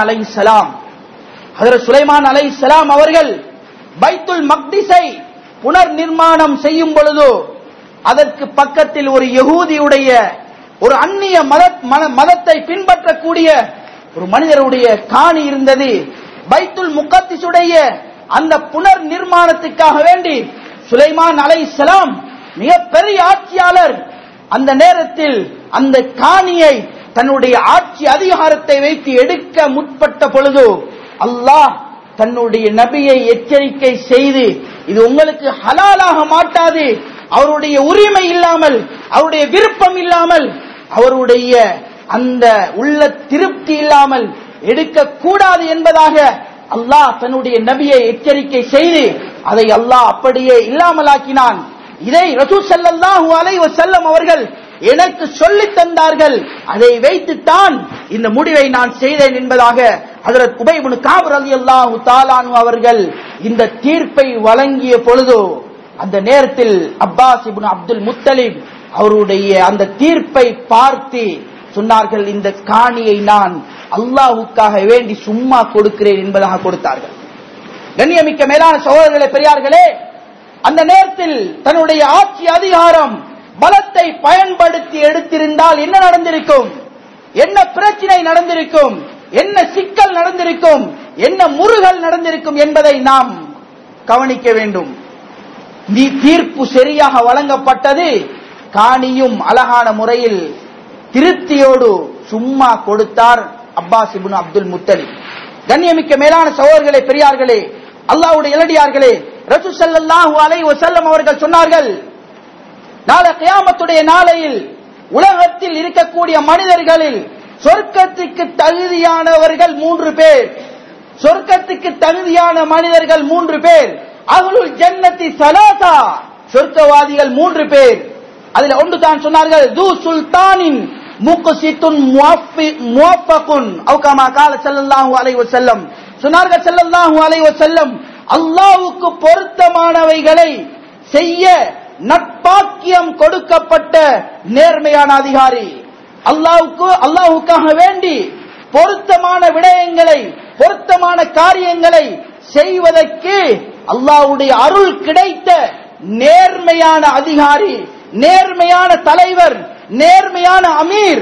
அலைஹிஸ்ஸலாம் அவர்கள் பைத்துல் மக்திஸை புனர் நிர்மாணம் செய்யும் பொழுது அதற்கு பக்கத்தில் ஒரு யகூதியுடைய ஒரு அந்நிய மதத்தை பின்பற்றக்கூடிய ஒரு மனிதருடைய காணி இருந்தது. பைத்துல் முகத்திஸுடைய அந்த புனர் நிர்மாணத்துக்காக வேண்டி சுலைமான் அலைஹிஸ்ஸலாம் மிகப்பெரிய ஆட்சியாளர் அந்த நேரத்தில் அந்த காணியை தன்னுடைய ஆட்சி அதிகாரத்தை வைத்து எடுக்க முற்பட்ட பொழுது அல்லாஹ் தன்னுடைய நபியை எச்சரிக்கை செய்து, இது உங்களுக்கு ஹலாலாக மாட்டாது, அவருடைய உரிமை இல்லாமல், அவருடைய விருப்பம் இல்லாமல், அவருடைய அந்த உள்ள திருப்தி இல்லாமல் எடுக்க கூடாது என்பதாக அல்லாஹ் தன்னுடைய நபியை எச்சரிக்கை செய்து அதை அல்லாஹ் அப்படியே இல்லாமலாக்கினான். இதை ரசூல் ஸல்லல்லாஹு அலைஹி வஸல்லம் அவர்கள் எனக்கு சொல்லித் தந்தார்கள், அதை வைத்துத்தான் இந்த முடிவை நான் செய்தேன் என்பதாக ஹஜ்ரத் உபை இப்னு கஅப் ரலியல்லாஹு தஆலா அன்ஹு அவர்கள் இந்த தீர்ப்பை வழங்கிய பொழுது அந்த நேரத்தில் அப்பாஸ் இப்னு அப்துல் முத்தலிப் அவருடைய அந்த தீர்ப்பை பார்த்து சொன்னார்கள், இந்த காணியை நான் அல்லாஹ்வுக்காக வேண்டி சும்மா கொடுக்கிறேன் என்பதாக கொடுத்தார்கள். கண்ணியமிக்க மேலான சகோதரர்களே, பெரியார்களே, அந்த நேரத்தில் தன்னுடைய ஆட்சி அதிகாரம் பலத்தை பயன்படுத்தி எடுத்திருந்தால் என்ன நடந்திருக்கும், என்ன பிரச்சனை நடந்திருக்கும், என்ன சிக்கல் நடந்திருக்கும், என்ன முறுகல் நடந்திருக்கும் என்பதை நாம் கவனிக்க வேண்டும். தீர்ப்பு சரியாக வழங்கப்பட்டது. காணியும் அழகான முறையில் திருப்தியோடு சும்மா கொடுத்தார் அப்பாஸ் இப்னு அப்துல் முத்தலிப். கண்ணியமிக்க மேலான சகோதரர்களே, பெரியார்களே, அல்லாஹ்வுடைய நல்லடியார்களே, ரசூல் ஸல்லல்லாஹு அலைஹி வஸல்லம் அவர்கள் சொன்னார்கள், நாளை கியாமத்துடைய நாளையில் உலகத்தில் இருக்கக்கூடிய மனிதர்களில் சொர்க்கத்துக்கு தகுதியானவர்கள் 3 பேர், சொர்க்கத்துக்கு தகுதியான மனிதர்கள் 3 பேர், அஹ்லுல் ஜன்னத்தி ஸலாஸா, சொர்க்கவாதிகள் 3 பேர். அதில் ஒன்று தான் சொன்னார்கள், து சுல்தானின் முக்ஸித்துன் முவஃபகுன் அவ் கமா கால ஸல்லல்லாஹு அலைஹி வஸல்லம். சொன்னார்கள் ஸல்லல்லாஹு அலைஹி வஸல்லம், அல்லாஹ்வுக்கு பொருத்தமானவைகளை செய்ய நட்பாக்கியம் கொடுக்கப்பட்ட நேர்மையான அதிகாரி. அல்லாஹ்வுக்காக வேண்டி பொருத்தமான விடயங்களை, பொருத்தமான காரியங்களை செய்வதற்கு அல்லாஹ்வுடைய அருள் கிடைத்த நேர்மையான அதிகாரி, நேர்மையான தலைவர், நேர்மையான அமீர்.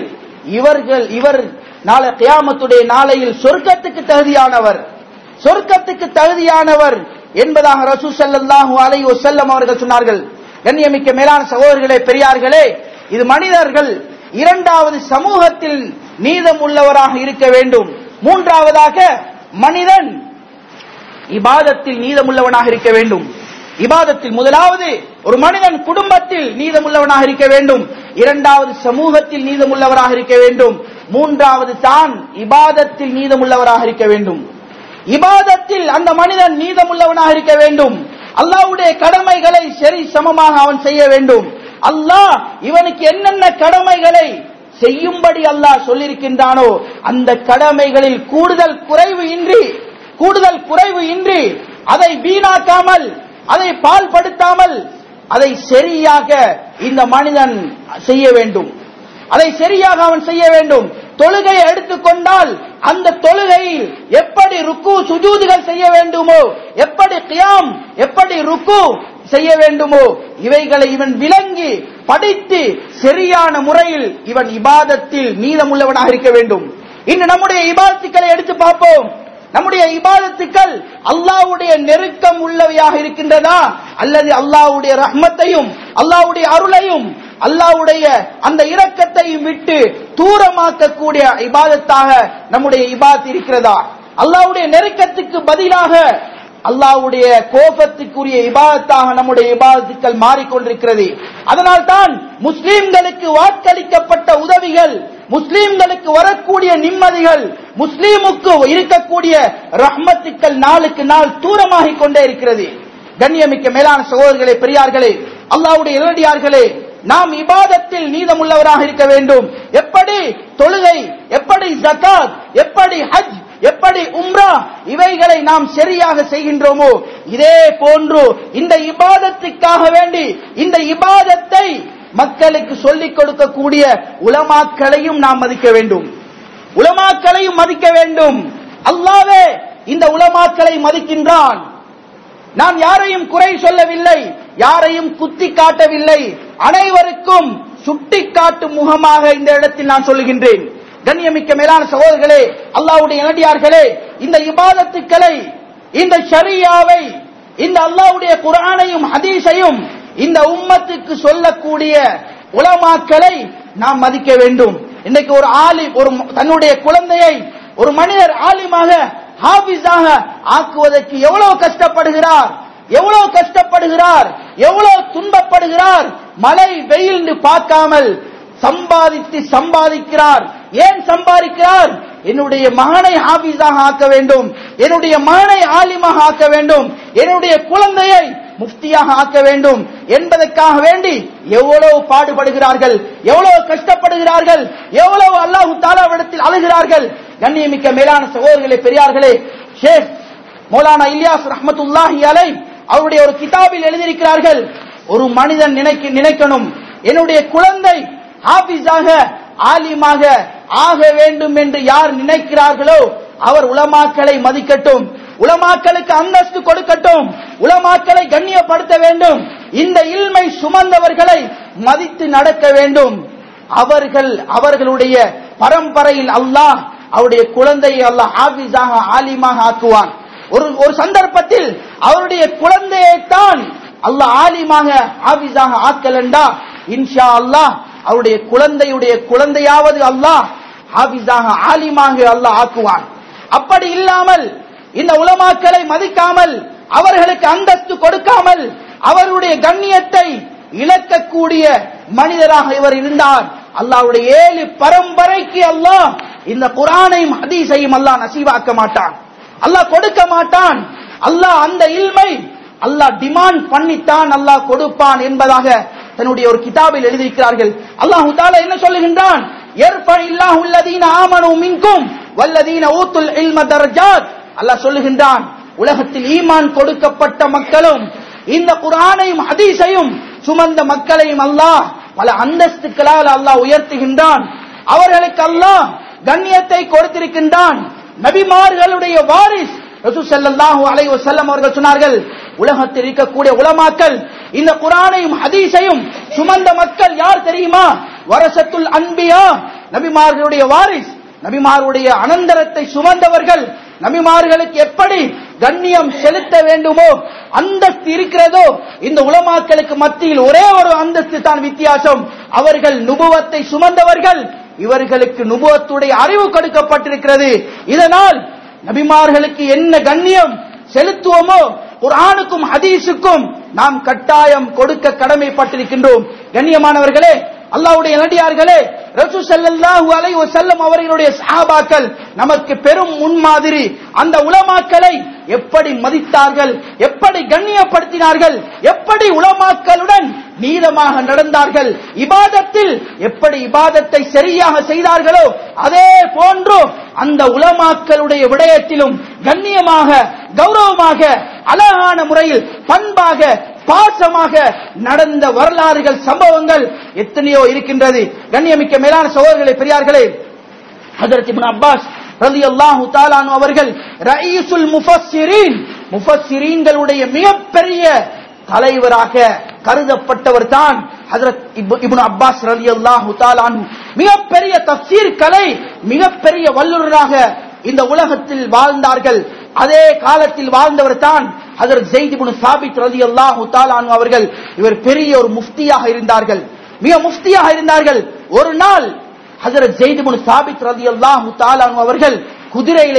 இவர் நாளை கியாமத்துடைய நாளையில் சொர்க்கத்துக்கு தகுதியானவர், சொர்க்கத்துக்கு தகுதியானவர் என்பதாக ரசூல் ஸல்லல்லாஹு அலைஹி வஸல்லம் அவர்கள் சொன்னார்கள். கண்ணியமிக்க மேலான சகோதரர்களே, பெரியார்களே, இது மனிதர்கள் இரண்டாவது சமூகத்தில் நீதம் உள்ளவராக இருக்க வேண்டும். மூன்றாவதாக மனிதன் இபாதத்தில் நீதமுள்ளவனாக இருக்க வேண்டும். இபாதத்தில் முதலாவது ஒரு மனிதன் குடும்பத்தில் நீதமுள்ளவனாக இருக்க வேண்டும், இரண்டாவது சமூகத்தில் நீதமுள்ளவராக இருக்க வேண்டும், மூன்றாவது தான் இபாதத்தில் நீதமுள்ளவராக இருக்க வேண்டும். இபாதத்தில் அந்த மனிதன் நீதமுள்ளவனாக இருக்க வேண்டும். அல்லாஹ்வுடைய கடமைகளை சரி சமமாக அவன் செய்ய வேண்டும். அல்லாஹ் இவனுக்கு என்னென்ன கடமைகளை செய்யும்படி அல்லாஹ் சொல்லியிருக்கின்றானோ அந்த கடமைகளில் கூடுதல் குறைவு இன்றி அதை வீணாக்காமல், அதை பால்படுத்தாமல், அதை சரியாக இந்த மனிதன் செய்ய வேண்டும், அதை சரியாக அவன் செய்ய வேண்டும். தொழுகையை எடுத்துக்கொண்டால் அந்த தொழுகையில் எப்படி ருக்கு சுஜூதுகள் செய்ய வேண்டுமோ, எப்படி கியாம், எப்படி ருக்கு செய்ய வேண்டுமோ, இவைகளை இவன் விளங்கி படித்து சரியான முறையில் இவன் இபாதத்தில் நீதமுள்ளவனாக இருக்க வேண்டும். இன்று நம்முடைய இபாதத்துக்களை எடுத்து பார்ப்போம். நம்முடைய இபாதத்துக்கள் அல்லாஹ்வுடைய நெருக்கம் உள்ளவையாக இருக்கின்றதா, அல்லது அல்லாஹ்வுடைய ரஹ்மத்தையும் அல்லாஹ்வுடைய அருளையும் அல்லாஹ்வுடைய அந்த இரக்கத்தையும் விட்டு தூரமாக்கக்கூடிய இபாதத்தாக நம்முடைய இபாதத் இருக்கிறதா? அல்லாஹ்வுடைய நெருக்கத்துக்கு பதிலாக அல்லாஹ்வுடைய கோபத்துக்குரிய இபாதத்தாக நம்முடைய இபாதத்துக்கள் மாறிக்கொண்டிருக்கிறது. அதனால் தான் முஸ்லிம்களுக்கு வாக்களிக்கப்பட்ட உதவிகள், முஸ்லிம்களுக்கு வரக்கூடிய நிம்மதிகள், முஸ்லிமுக்கு இருக்கக்கூடிய ரஹ்மத்துக்கள் நாளுக்கு நாள் தூரமாகிக் கொண்டே இருக்கிறது. கண்ணியமிக்க மேலான சகோதரர்களே, பெரியார்களே, அல்லாஹ்வுடைய நல்லடியார்களே, நாம் இபாதத்தில் நீதமுள்ளவராக இருக்க வேண்டும். எப்படி தொழுகை, எப்படி ஜகாத், எப்படி ஹஜ், எப்படி உம்ரா, இவைகளை நாம் சரியாக செய்கின்றோமோ இதே போன்று இந்த இபாதத்துக்காக வேண்டி இந்த இபாதத்தை மக்களுக்கு சொல்லிக் கொடுக்கக்கூடிய உலமாக்களையும் நாம் மதிக்க வேண்டும், உலமாக்களையும் மதிக்க வேண்டும். அல்லாஹ்வே இந்த உலமாக்களை மதிக்கின்றான். நான் யாரையும் குறை சொல்லவில்லை, யாரையும் குத்தி காட்டவில்லை, அனைவருக்கும் சுட்டிக்காட்டும் முகமாக இந்த இடத்தில் நான் சொல்லுகின்றேன். கண்ணியமிக்க மேலான சகோதரர்களே, அல்லாஹ்வுடைய நல்லடியார்களே, இந்த இபாதத்துக்களை, இந்த ஷரியாவை, இந்த அல்லாஹ்வுடைய குர்ஆனையும் ஹதீஸையும் இந்த உம்மத்துக்கு சொல்லக்கூடிய உலமாக்களை நாம் மதிக்க வேண்டும். இன்னைக்கு ஒரு ஆலிம் தன்னுடைய குழந்தையை ஒரு மனிதர் ஆலிமாக ஹாஃபிஸாக ஆக்குவதற்கு எவ்வளவு கஷ்டப்படுகிறார், எவ்வளவு துன்பப்படுகிறார். மழை வெயில் பார்க்காமல் சம்பாதிக்கிறார். ஏன் சம்பாதிக்கிறார்? என்னுடைய மகனை ஹாஃபிஸாக ஆக்க வேண்டும், என்னுடைய மகனை ஆலிமாக ஆக்க வேண்டும், என்னுடைய குழந்தையை முஃப்தியாக ஆக்க வேண்டும் என்பதற்காக வேண்டி எவ்வளவு பாடுபடுகிறார்கள், எவ்வளவு கஷ்டப்படுகிறார்கள், எவ்வளவு அல்லாஹ் தஆலாவிடத்தில் அழுகிறார்கள். கண்ணியமிக்க மேலான சகோதரர்களே, பெரியார்களே, ஷேக் மௌலானா இல்யாஸ் ரஹ்மத்துல்லாஹி அலைஹி அவருடைய ஒரு கிதாபில் எழுதியிருக்கிறார்கள், ஒரு மனிதன் நினைக்கணும், என்னுடைய குழந்தை ஹாஃபிஸாக ஆலிமாக ஆக வேண்டும் என்று யார் நினைக்கிறார்களோ அவர் உலமாக்களை மதிக்கட்டும், உலமாக்களுக்கு அந்தஸ்து கொடுக்கட்டும், உலமாக்களை கண்ணியப்படுத்த வேண்டும், இந்த இல்மை சுமந்தவர்களை மதித்து நடக்க வேண்டும். அவர்களுடைய பரம்பரையில் அல்லாஹ் அவருடைய குழந்தையை அல்லாஹ் ஹாஃபிஸாக ஆலிமாக ஆக்குவான். ஒரு சந்தர்ப்பத்தில் அவருடைய குழந்தையைத்தான் அல்லாஹ் ஆலிமாக ஹாஃபிஸாக ஆக்கலண்டா இன்ஷா அல்லாஹ் அவருடைய குழந்தையாவது அல்லாஹ் ஹாஃபிஸாக ஆலிமாக அல்லாஹ் ஆக்குவான். அப்படி இல்லாமல் இந்த உலமாக்களை மதிக்காமல், அவர்களுக்கு அந்தஸ்து கொடுக்காமல், அவருடைய கண்ணியத்தை இழக்கக்கூடிய மனிதராக இவர் இருந்தார், அல்லாஹ்வுடைய 7 பரம்பரைக்கு அல்லாஹ் இந்த குர்ஆனையும் ஹதீஸையும் அல்லாஹ் நசீபாக்க மாட்டான், அல்லாஹ் கொடுக்க மாட்டான். அல்லாஹ் அந்த இல்மை அல்லாஹ் டிமாண்ட் பண்ணித்தான் அல்லாஹ் கொடுப்பான் என்பதாக தன்னுடைய ஒரு கிதாபில் எழுதியிருக்கிறார்கள். அல்லாஹ் தஆலா என்ன சொல்லுகின்றான்? யர்ஃபஇல்லாஹு அல்லதீன ஆமனூ மின்கும் வல்லதீன ஊத்துல் இல்ம தரஜாத். அல்லாஹ் சொல்லுகின்றான், உலகத்தில் ஈமான் கொடுக்கப்பட்ட மக்களும் இந்த குர்ஆனையும் ஹதீஸையும் சுமந்த மக்களையும் அல்லாஹ் பல அந்தஸ்துகளால் அல்லாஹ் உயர்த்துகின்றான். அவர்களுக்கு அல்லாஹ் கண்ணியத்தை கொடுத்திருக்கின்றான். நபிமார்களுடைய வாரிஸ் ரசூல் ஸல்லல்லாஹு அலைஹி வஸல்லம் அவர்கள் சொன்னார்கள், உலகத்தில் இருக்கக்கூடிய உலமாக்கள் இந்த குர்ஆனையும் ஹதீஸையும் சுமந்த மக்கள் யார் தெரியுமா? வரசத்துல் அன்பியா, நபிமார்களுடைய வாரிஸ், நபிமார்களுடைய அனந்தரத்தை சுமந்தவர்கள். நபிமார்களுக்கு எப்படி கண்ணியம் செலுத்த வேண்டுமோ அந்தஸ்து இருக்கிறதோ, இந்த உலமாக்களுக்கு மத்தியில் ஒரே ஒரு அந்தஸ்து தான் வித்தியாசம். அவர்கள் நுபுவத்தை சுமந்தவர்கள், இவர்களுக்கு நுபுவத்துடைய அறிவு கொடுக்கப்பட்டிருக்கிறது. இதனால் நபிமார்களுக்கு என்ன கண்ணியம் செலுத்துவோமோ குர்ஆனுக்கும் ஹதீஸுக்கும் நாம் கட்டாயம் கொடுக்க கடமைப்பட்டிருக்கின்றோம். கண்ணியமானவர்களே, அல்லாஹ்வுடைய நல்லடியார்களே, ரசூல் ஸல்லல்லாஹு அலைஹி வஸல்லம் அவர்களுடைய சஹாபாக்கள் நமக்கு பெரும் முன்மாதிரி. அந்த உலமாக்களை எப்படி மதித்தார்கள், எப்படி கண்ணியப்படுத்தினார்கள், எப்படி உலமாக்களுடன் நீளமாக நடந்தார்கள், இபாதத்தில் எப்படி இபாதத்தை சரியாக செய்தார்களோ அதே போன்று அந்த உலமாக்களுடைய விடயத்திலும் கண்ணியமாக, கௌரவமாக, அழகான முறையில், பண்பாக, பாசமாக நடந்த வரலாறுகள், சம்பவங்கள் எத்தனையோ இருக்கின்றது. கண்ணியமிக்க மேலான சகோதரர்களே, பெரியார்களே, ஹஜ்ரத் இப்னு அப்பாஸ் ரலியல்லாஹு தஆலா அன்ஹு அவர்கள் ரயீசுல் முஃபஸ்ஸிரீன், முஃபஸ்ஸிரீன்களுடைய மிகப்பெரிய தலைவராக கருதப்பட்டவர் தான் ஹஜ்ரத் இப்னு அப்பாஸ் ரலியல்லாஹு தஆலா அன்ஹு. மிகப்பெரிய தஃப்சீர் கலை, மிகப்பெரிய வல்லுநராக இந்த உலகத்தில் வாழ்ந்தார்கள். அதே காலத்தில் வாழ்ந்தவர் தான் ஹஜ்ரத் ஸைத் இப்னு சாபித் ரலியல்லாஹு தஆலா அன்ஹு அவர்கள். இவர் பெரிய ஒரு முஃப்தியாக இருந்தார்கள், மிக முஃப்தியாக இருந்தார்கள். ஒரு நாள் ஹஜ்ரத் ஸைத் இப்னு சாபித் ரலியல்லாஹு தஆலா அன்ஹு அவர்கள் குதிரையில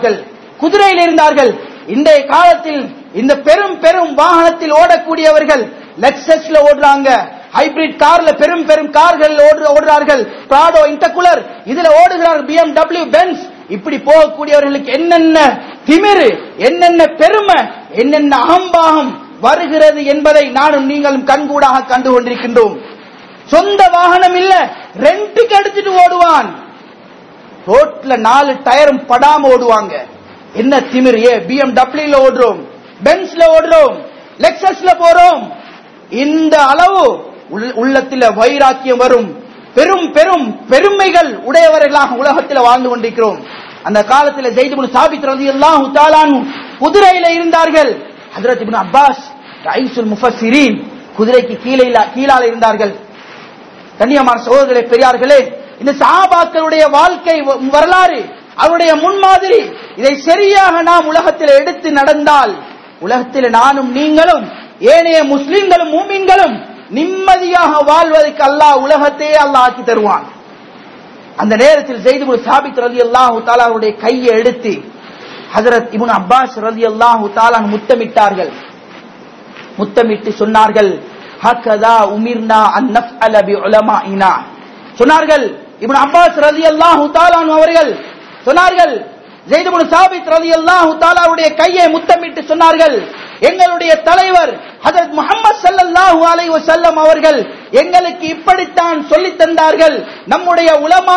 இருந்தார்கள். இன்றைய காலத்தில் இந்த பெரும் பெரும் வாகனத்தில் ஓடக்கூடியவர்கள் லெக்ஸஸ்ல ஓடுறாங்க, ஹைபிரிட் கார்ல பெரும் பெரும் கார்கள் ஓடுறார்கள், பிராடோ, இன்டர்கூலர் இதுல ஓடுகிறார்கள், BMW, பென்ஸ். இப்படி போகக்கூடியவர்களுக்கு என்னென்ன திமிரு, என்னென்ன பெருமை, என்னென்ன அகம்பாகம் வருகிறது என்பதை நானும் நீங்களும் கண்கூடாக கண்டு கொண்டிருக்கின்றோம். சொந்த வாகனம் இல்ல, ரெண்டுக்கு எடுத்துட்டு ஓடுவான். ரோட்ல 4 டயரும் படாம ஓடுவாங்க. என்ன திமிர்! BMW ஓடுறோம், பென்ஸ்ல ஓடுறோம், லெக்ஸஸ்ல போறோம். இந்த அளவு உள்ளத்தில் வைராக்கியம் வரும். பெரும் பெரும் பெருமைகள் உடையவர்களாக உலகத்தில் வாழ்ந்து கொண்டிருக்கிறோம். அந்த காலத்தில் ஸைத் இப்னு சாபித் ரலியல்லாஹு தஆலா அன்ஹு குதிரையில இருந்தார்கள். ஹஜ்ரத் இப்னு அப்பாஸ் ரயீசுல் முஃபஸ்ஸிரீன் குதிரைக்கு கீழால இருந்தார்கள். கண்ணியமான சகோதரர்களே பெரியார்களே, இந்த சஹாபாக்களுடைய வாழ்க்கை வரலாறு, அவருடைய முன்மாதிரி, இதை சரியாக நாம் உலகத்தில் எடுத்து நடந்தால் உலகத்தில் நானும் நீங்களும் ஏனைய முஸ்லிம்களும் மூமின்களும் நிம்மதியாக வாழ்வதற்கு அல்லாஹ் உலகத்தையே அல்லாஹ் ஆக்கி தருவான். அந்த நேரத்தில் ஸைத் இப்னு சாபித் ரலியல்லாஹு தஆலா அவருடைய கையை எடுத்து ஹஜ்ரத் இப்னு அப்பாஸ் ரலியல்லாஹு தஆலா முத்தமிட்டார்கள். முத்தமிட்டு சொன்னார்கள், ஹக்கதா உமிர்னா அன் நஃஅல பி உலமாஇனா. சொன்னார்கள் இப்னு அப்பாஸ் ரலியல்லாஹு தஆலா அவர்கள் சொன்னார்கள், ஸைத் இப்னு சாபித் ரலியல்லாஹு தஆலாவுடைய கையை முத்தமிட்டு சொன்னார்கள், எங்களுடைய தலைவர் ஹஜ்ரத் முஹம்மது ஸல்லல்லாஹு அலைஹி வஸல்லம் அவர்கள் எங்களுக்கு இப்படித்தான் சொல்லித் தந்தார்கள், நம்முடைய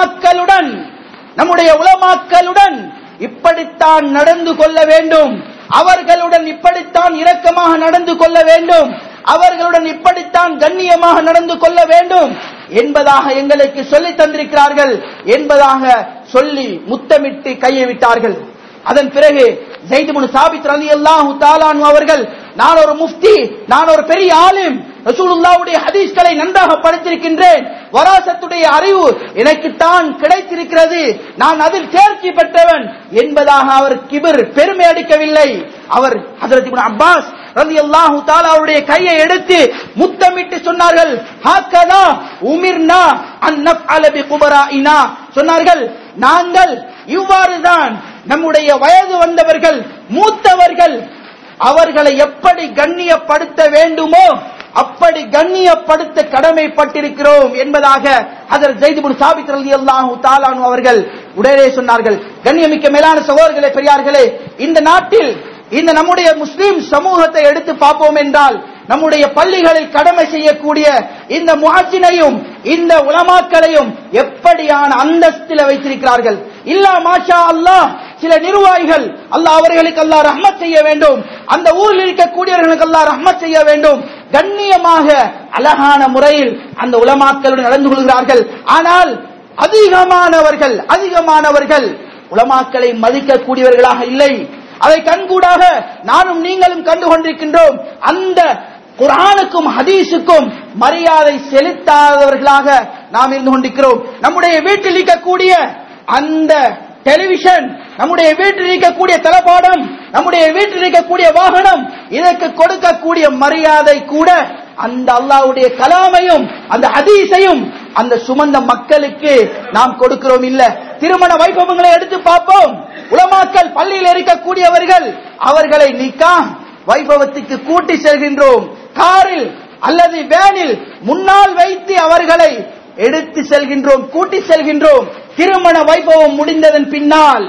உலமாக்களுடன் இப்படித்தான் நடந்து கொள்ள வேண்டும், அவர்களுடன் இப்படித்தான் இரக்கமாக நடந்து கொள்ள வேண்டும், அவர்களுடன் இப்படித்தான் கண்ணியமாக நடந்து கொள்ள வேண்டும் என்பதாக எங்களுக்கு சொல்லி தந்திருக்கிறார்கள் என்பதாக சொல்லி முத்தமிட்டு கையை விட்டார்கள். அதன் பிறகு ஸைத் இப்னு சாபித் ரலியல்லாஹு தஆலா அவர்கள், நான் ஒரு முஃப்தி, நான் ஒரு பெரிய ஆலிம், ரசூலுல்லாஹ்வுடைய ஹதீஸ்களை நன்றாக படித்திருக்கின்றேன், வராசத்துடைய அறிவு எனக்கு தான் கிடைத்திருக்கிறது, நான் அதில் தேர்ச்சி பெற்றவன் என்பதாக அவர் கிபர் பெருமை அடிக்கவில்லை. அவர் ஹஜ்ரத் இப்னு அப்பாஸ் ரலியல்லாஹு தஆலா அவருடைய கையை எடுத்து முத்தமிட்டு சொன்னார்கள், ஹக்கதா உமிர்னா அன் நஃஅல பி குபராஇனா. சொன்னார்கள், நாங்கள் இவ்வாறுதான் நம்முடைய வயது வந்தவர்கள், மூத்தவர்கள், அவர்களை எப்படி கண்ணியப்படுத்த வேண்டுமோ அப்படி கண்ணியப்படுத்த கடமைப்பட்டிருக்கிறோம் என்பதாக ஹஜ்ரத் ஸைத் இப்னு சாபித் ரலியல்லாஹு தஆலா அவர்கள் உடனே சொன்னார்கள். கண்ணியமிக்க மேலான சகோதரர்களே பெரியார்களே, இந்த நாட்டில் இந்த நம்முடைய முஸ்லிம் சமூகத்தை எடுத்து பார்ப்போம் என்றால், நம்முடைய பள்ளிகளில் கடமை செய்யக்கூடிய இந்த முஅஜ்ஜினையும் இந்த உலமாக்களையும் எப்படியான அந்தஸ்தில் வைத்திருக்கிறார்கள். இல்லா மாஷா அல்லாஹ் சில நிர்வாகிகள், அல்லாஹ் அவர்களுக்கு அல்லாஹ் ரஹ்மத் செய்ய வேண்டும், அந்த ஊரில் இருக்கக்கூடியவர்களுக்கு அல்லாஹ் ரஹ்மத் செய்ய வேண்டும், கண்ணியமாக அழகான முறையில் அந்த உலமாக்களுடன் நடந்து கொள்கிறார்கள். ஆனால் அதிகமானவர்கள் உலமாக்களை மதிக்கக்கூடியவர்களாக இல்லை. அதை கண்கூடாக நானும் நீங்களும் கண்டு கொண்டிருக்கின்றோம். அந்த குர்ஆனுக்கும் ஹதீஸுக்கும் மரியாதை செலுத்தாதவர்களாக நாம் இருந்து கொண்டிருக்கிறோம். நம்முடைய வீட்டில் இருக்கக்கூடிய அந்த டெலிவிஷன், நம்முடைய வீட்டில் இருக்கக்கூடிய தளபாடம், நம்முடைய வீட்டில் இருக்கக்கூடிய வாகனம், இதற்கு கொடுக்கக்கூடிய மரியாதை கூட அந்த அல்லாஹ்வுடைய கலாமையும் அந்த ஹதீஸையும் அந்த சுமந்த மக்களுக்கு நாம் கொடுக்கிறோம் இல்ல. திருமண வைபவங்களை எடுத்து பார்ப்போம். உலமாக்கள் பள்ளியில் இருக்கக்கூடியவர்கள், அவர்களை நிக்காஹ் வைபவத்துக்கு கூட்டி செல்கின்றோம், காரில் அல்லது வேனில் முன்னால் வைத்து அவர்களை எடுத்து செல்கின்றோம், கூட்டி செல்கின்றோம். திருமண வைபவம் முடிந்ததன் பின்னால்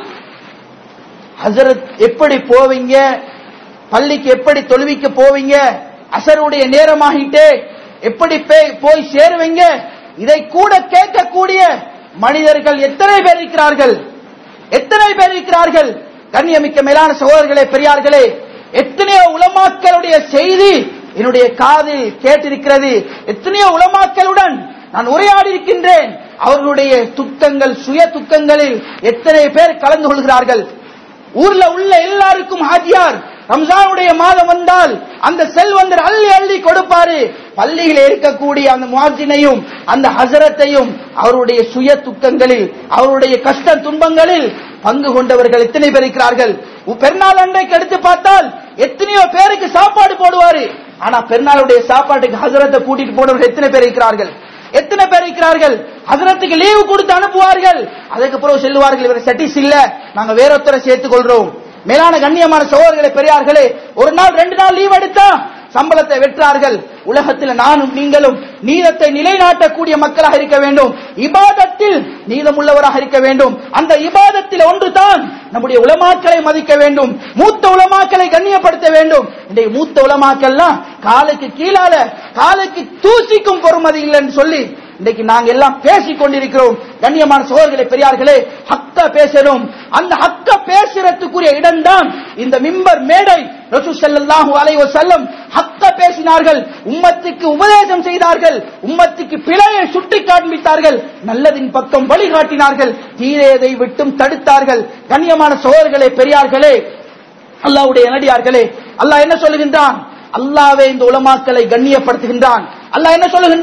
ஹஜ்ரத் எப்படி போவீங்க, பள்ளிக்கு எப்படி தொழுவிக்க போவீங்க, அசருடைய நேரமாகிட்டே எப்படி போய் சேருவீங்க, இதை கூட கேட்கக்கூடிய மனிதர்கள் எத்தனை பேர் இருக்கிறார்கள்? கண்ணியமிக்க மேலான சகோதரர்களே பெரியார்களே, எத்தனையோ உலமாக்களுடைய செய்தி என்னுடைய காதில் கேட்டிருக்கிறது. எத்தனையோ உலமாக்களுடன் நான் உரையாடி இருக்கின்றேன். அவர்களுடைய துக்கங்கள், சுய துக்கங்களில் எத்தனை பேர் கலந்து கொள்கிறார்கள். ஊர்ல உள்ள எல்லாருக்கும் ஹாஜியார் ரம்ஜானுடைய மாதம் வந்தால் அந்த செல்வந்தர் அள்ளி அள்ளி கொடுப்பாரு. பள்ளியில் இருக்கக்கூடிய அந்த முஅஜ்ஜினையும் அந்த ஹஸரத்தையும் அவருடைய சுய துக்கங்களில், அவருடைய கஷ்ட துன்பங்களில் பங்கு கொண்டவர்கள் எத்தனை பேர் இருக்கிறார்கள். பெருநாள் அன்றைக்கு எடுத்து பார்த்தால் எத்தனையோ பேருக்கு சாப்பாடு போடுவாரு. ஆனா பெருநாளுடைய சாப்பாட்டுக்கு ஹஸரத்தை கூட்டிட்டு போனவர்கள் எத்தனை பேர் இருக்கிறார்கள்? ஹஸரத்துக்கு லீவு கொடுத்து அனுப்புவார்கள். அதுக்கு பிறகு சொல்லுவார்கள், இவர் சட்டிஸ் இல்ல, நாங்க வேறொருத்தரை சேர்த்துக் கொள்றோம். மேலான கண்ணியமான சகோதரர்களே பெரியார்களே, ஒரு நாள் 2 நாள் லீவ் எடுத்தா சம்பளத்தை வெற்றார்கள். உலகத்தில் நானும் நீங்களும் நீதத்தை நிலைநாட்டக்கூடிய மக்களாக இருக்க வேண்டும், இபாதத்தில் நீதமுள்ளவராக இருக்க வேண்டும். அந்த இபாதத்தில் ஒன்று தான் நம்முடைய உலமாக்களை மதிக்க வேண்டும், மூத்த உலமாக்களை கண்ணியப்படுத்த வேண்டும். இன்றைய மூத்த உலமாக்கள்லாம் காலுக்கு கீழால, காலுக்கு தூசிக்கும் பொறுமதி இல்லைன்னு சொல்லி இன்றைக்கு நாங்க எல்லாம் பேசிக் கொண்டிருக்கிறோம். கண்ணியமான சகோதரர்களே பெரியார்களே, ஹக்க பேசணும். அந்த ஹக்க பேசுறதுக்குரிய இடம்தான் இந்த மிம்பர் மேடை. ரசூல் ஸல்லல்லாஹு அலைஹி வஸல்லம் ஹக்க பேசினார்கள், உம்மத்துக்கு உபதேசம் செய்தார்கள், உம்மத்துக்கு பிழையை சுட்டி காண்பித்தார்கள், நல்லதின் பக்கம் வழிகாட்டினார்கள், தீயதை விட்டும் தடுத்தார்கள். கண்ணியமான சகோதரர்களே பெரியார்களே, அல்லாஹ்வுடைய நடிகார்களே, அல்லாஹ் என்ன சொல்லுகின்றான்? அல்லாஹ்வே இந்த உலமாக்களை கண்ணியப்படுத்துகின்றான். அல்லாஹ் என்ன சொல்லுகின்றான்?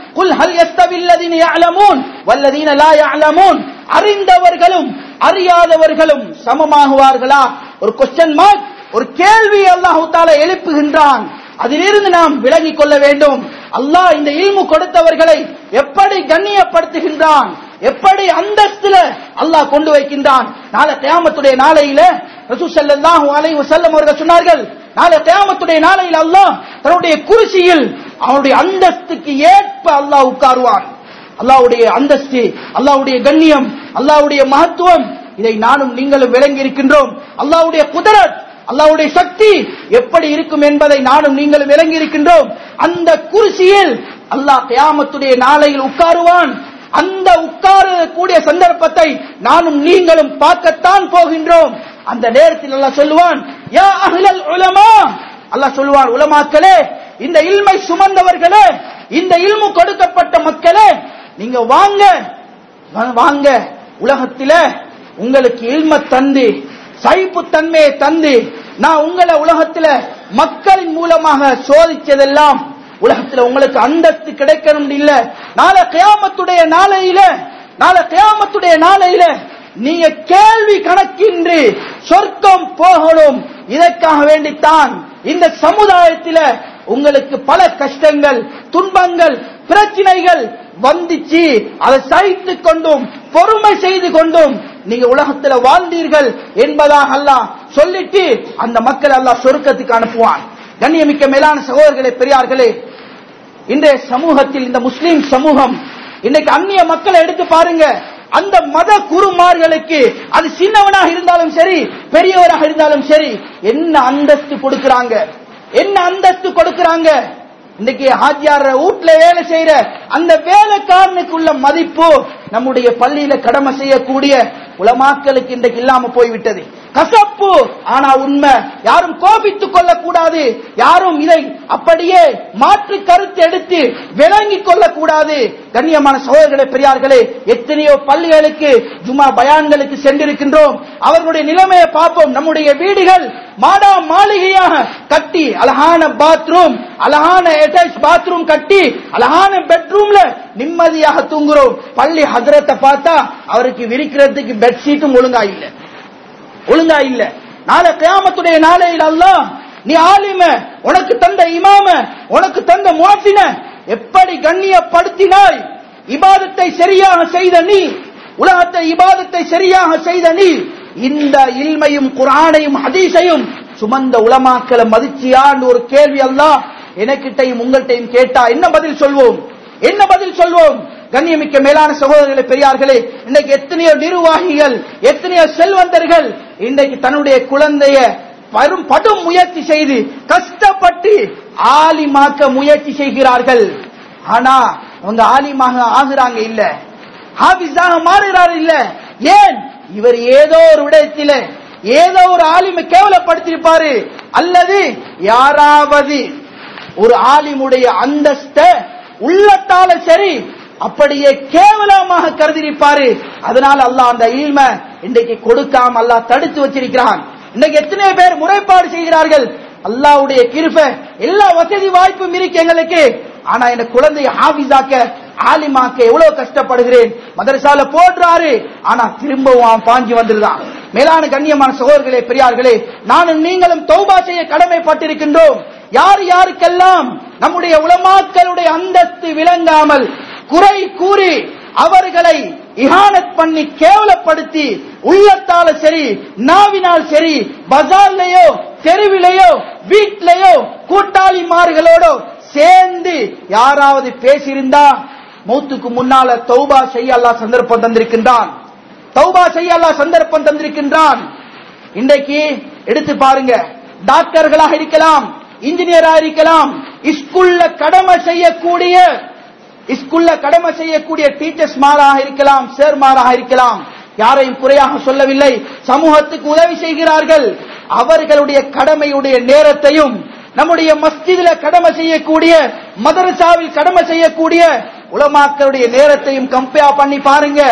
குல் ஹல் யஸ்தவில்லதீன யஅலமூன் வல்லதீன லா யஅலமூன், அறிந்தவர்களும் அறியாதவர்களும் சமமாகுவார்களா? ஒரு क्वेश्चन மார்க், ஒரு கேள்வி அல்லாஹ் தஆலா எழுப்புகின்றான். அதிலிருந்து நாம் விலகிக் கொள்ள வேண்டும். அல்லாஹ் இந்த இல்மு கொடுத்தவர்களை எப்படி கண்ணியப்படுத்துகின்றான், எப்படி அந்தஸ்துல அல்லாஹ் கொண்டு வைக்கின்றான். நாளை கியாமத்துடைய நாளையில ரசூல் ஸல்லல்லாஹு அலைஹி வஸல்லம் அவர்கள் சொன்னார்கள், நாளை கியாமத்துடைய நாளையில அல்லாஹ் தன்னுடைய குர்சியில் அவருடைய அந்தஸ்துக்கு ஏற்ப அல்லாஹ் உட்காருவான். அல்லாஹ்வுடைய அந்தஸ்து, அல்லாஹ்வுடைய கண்ணியம், அல்லாஹ்வுடைய மகத்துவம், இதை நானும் நீங்களும் விளங்கி இருக்கின்றோம். அல்லாஹ்வுடைய குதரத், அல்லாஹ்வுடைய சக்தி எப்படி இருக்கும் என்பதை நானும் நீங்களும் விளங்கி இருக்கின்றோம். அந்த குர்சியில் அல்லாஹ் கியாமத்துடைய நாளையில் உட்காருவான். அந்த உட்காரக்கூடிய சந்தர்ப்பத்தை நானும் நீங்களும் பார்க்கத்தான் போகின்றோம். அந்த நேரத்தில் அல்லாஹ் சொல்லுவான், யா அஹ்லல் உலமா, அல்லாஹ் சொல்லுவான், உலமாக்களே, இந்த இல்மை சுமந்தவர்களே, இந்த இல்மு கொடுக்கப்பட்ட மக்களே, நீங்க வாங்க வாங்க, உலகத்தில உங்களுக்கு இல்ம தந்து சைப்பு தன்மையை தந்து நான் உங்களை உலகத்தில மக்களின் மூலமாக சோதிச்சதெல்லாம் உலகத்தில் உங்களுக்கு அந்தஸ்து கிடைக்கணும் இல்ல. நாளை கியாமத்துடைய நாளையில நீங்க கேள்வி கணக்கின்றி சொர்க்கம் போகணும். இதற்காக வேண்டித்தான் இந்த சமுதாயத்தில் உங்களுக்கு பல கஷ்டங்கள், துன்பங்கள், பிரச்சனைகள் வந்துச்சு. அதை சகித்துக் கொண்டும் பொறுமை செய்து கொண்டும் நீங்க உலகத்தில் வாழ்ந்தீர்கள் என்பதாக அல்லாஹ் சொல்லிட்டு அந்த மக்கள் அல்லாஹ் சொர்க்கத்துக்கு அனுப்புவான். கண்ணியமிக்க மேலான சகோதரர்களே, பெரியார்களே, இன்றைய சமூகத்தில் இந்த முஸ்லிம் சமூகம் இன்னைக்கு அந்நிய மக்களை எடுத்து பாருங்க. அந்த மத குருமார்களுக்கு அது சின்னவனாக இருந்தாலும் சரி, பெரியவராக இருந்தாலும் சரி, என்ன அந்தஸ்து கொடுக்கிறாங்க, என்ன அந்தஸ்து கொடுக்கிறாங்க. இன்னைக்கு ஹாஜியார் வீட்டுல வேலை செய்யற அந்த வேலைக்காரனுக்குள்ள மதிப்பு நம்முடைய பள்ளியில கடமை செய்யக்கூடிய உலமாக்களுக்கு இன்றைக்கு இல்லாம போய்விட்டது. கசப்பு, ஆனா உண்மை. யாரும் கோபித்துக் கொள்ளக்கூடாது, யாரும் இதை அப்படியே மாற்று கருத்து எடுத்து விளங்கிக் கொள்ளக்கூடாது. கண்ணியமான சகோதரர்களே, பெரியார்களே, எத்தனையோ பள்ளிகளுக்கு ஜுமா பயான்களுக்கு சென்றிருக்கின்றோம். அவர்களுடைய நிலைமையை பார்ப்போம். நம்முடைய வீடுகள் மாடா மாளிகையாக கட்டி, அழகான பாத்ரூம், அழகான அட்டாச் பாத்ரூம் கட்டி, அழகான பெட்ரூம்ல நிம்மதியாக தூங்குறோம். பள்ளி ஹஜ்ரத்தை பார்த்தா அவருக்கு விரிக்கிறதுக்கு பெட்ஷீட்டும் ஒழுங்கா இல்ல. நாளை கியாமத்துடைய நாளையில் அல்லாஹ், நீ ஆலிம, உனக்கு தந்த இமாம, உனக்கு தந்த முஅத்தின எப்படி கண்ணியப்படுத்தினாய், இபாதத்தை சரியாக செய்த நீ, உலகத்தை இபாதத்தை சரியாக செய்த நீ, இந்த இல்மையும் குர்ஆனையும் ஹதீஸையும் சுமந்த உலமாக்களை மதிச்சியான்னு ஒரு கேள்வி அல்லாஹ் எனக்கிட்டையும் உங்கள்கிட்டையும் கேட்டா என்ன பதில் சொல்வோம்? என்ன பதில் சொல்வோம்? கண்ணியமிக்க மேலான சகோதரர்களே, பெரியார்களே, இன்றைக்கு எத்தனையோ நிர்வாகிகள், எத்தனையோ செல்வந்தர்கள் இன்றைக்கு தன்னுடைய குழந்தைய படும் முயற்சி செய்து கஷ்டப்பட்டு ஆலிமாக்க முயற்சி செய்கிறார்கள். ஆனா அவங்க ஆலிமாக ஆகுறாங்க இல்ல, ஹாஃபிஸாக மாறுகிறார் இல்ல. ஏன்? இவர் ஏதோ ஒரு விடயத்தில ஏதோ ஒரு ஆலிமை கேவலப்படுத்தியிருப்பாரு, அல்லது யாராவது ஒரு ஆலிமுடைய அந்தஸ்த உள்ளத்தால சரி அப்படியே கேவலமாக கருதியிருப்பாரு. அதனால அல்லாஹ் அந்த இல்ம இன்றைக்கு கொடுக்காம அல்லாஹ் தடுத்து வச்சிருக்கிறான். இன்னைக்கு எத்தனை பேர் முறைப்பாடு செய்கிறார்கள், அல்லாஹ்வுடைய கிருபை, எல்லா வசதி வாய்ப்பும் இருக்கு எங்களுக்கு, ஆனா இந்த குழந்தையை ஹாஃபிஸாக்க ஆலிமாக்க எவ்வளவு கஷ்டப்படுகிறேன். மதரசால போடுறாரு, ஆனா திரும்பவும் அவன் பாஞ்சி வந்துருதான். மேலான கண்ணியமான சகோதரர்களே, பெரியார்களே, நானும் நீங்களும் தௌபா செய்ய கடமைப்பட்டிருக்கின்றோம். யார் யாருக்கெல்லாம் நம்முடைய உலமாக்களுடைய அந்தஸ்து விளங்காமல் குறை கூறி அவர்களை இஹானத் பண்ணி கேவலப்படுத்தி உள்ளத்தால சரி நாவினால் சரி பஜார்லயோ தெருவிலையோ வீட்டிலேயோ கூட்டாளிமார்களோடு சேர்ந்து யாராவது பேசியிருந்தா மௌத்துக்கு முன்னால தௌபா செய்ய அல்லாஹ் சந்தர்ப்பம் தந்திருக்கின்றான். தௌபா செய்ய அல்லாஹ் சந்தர்ப்பம் தந்திருக்கின்றான். இன்றைக்கு எடுத்து பாருங்க, டாக்டர்களாக இருக்கலாம், இன்ஜினியரா இருக்கலாம், ஸ்கூல்ல கடமை செய்யக்கூடிய டீச்சர்ஸ் மாராக இருக்கலாம், சேர்மாராக இருக்கலாம், யாரையும் குறையாக சொல்லவில்லை, சமூகத்துக்கு உதவி செய்கிறார்கள். அவர்களுடைய கடமையுடைய நேரத்தையும் நம்முடைய மஸ்ஜிதில் கடமை செய்யக்கூடிய, மதரசாவில் கடமை செய்யக்கூடிய உலமாக்களுடைய நேரத்தையும் கம்பேர் பண்ணி பாருங்க.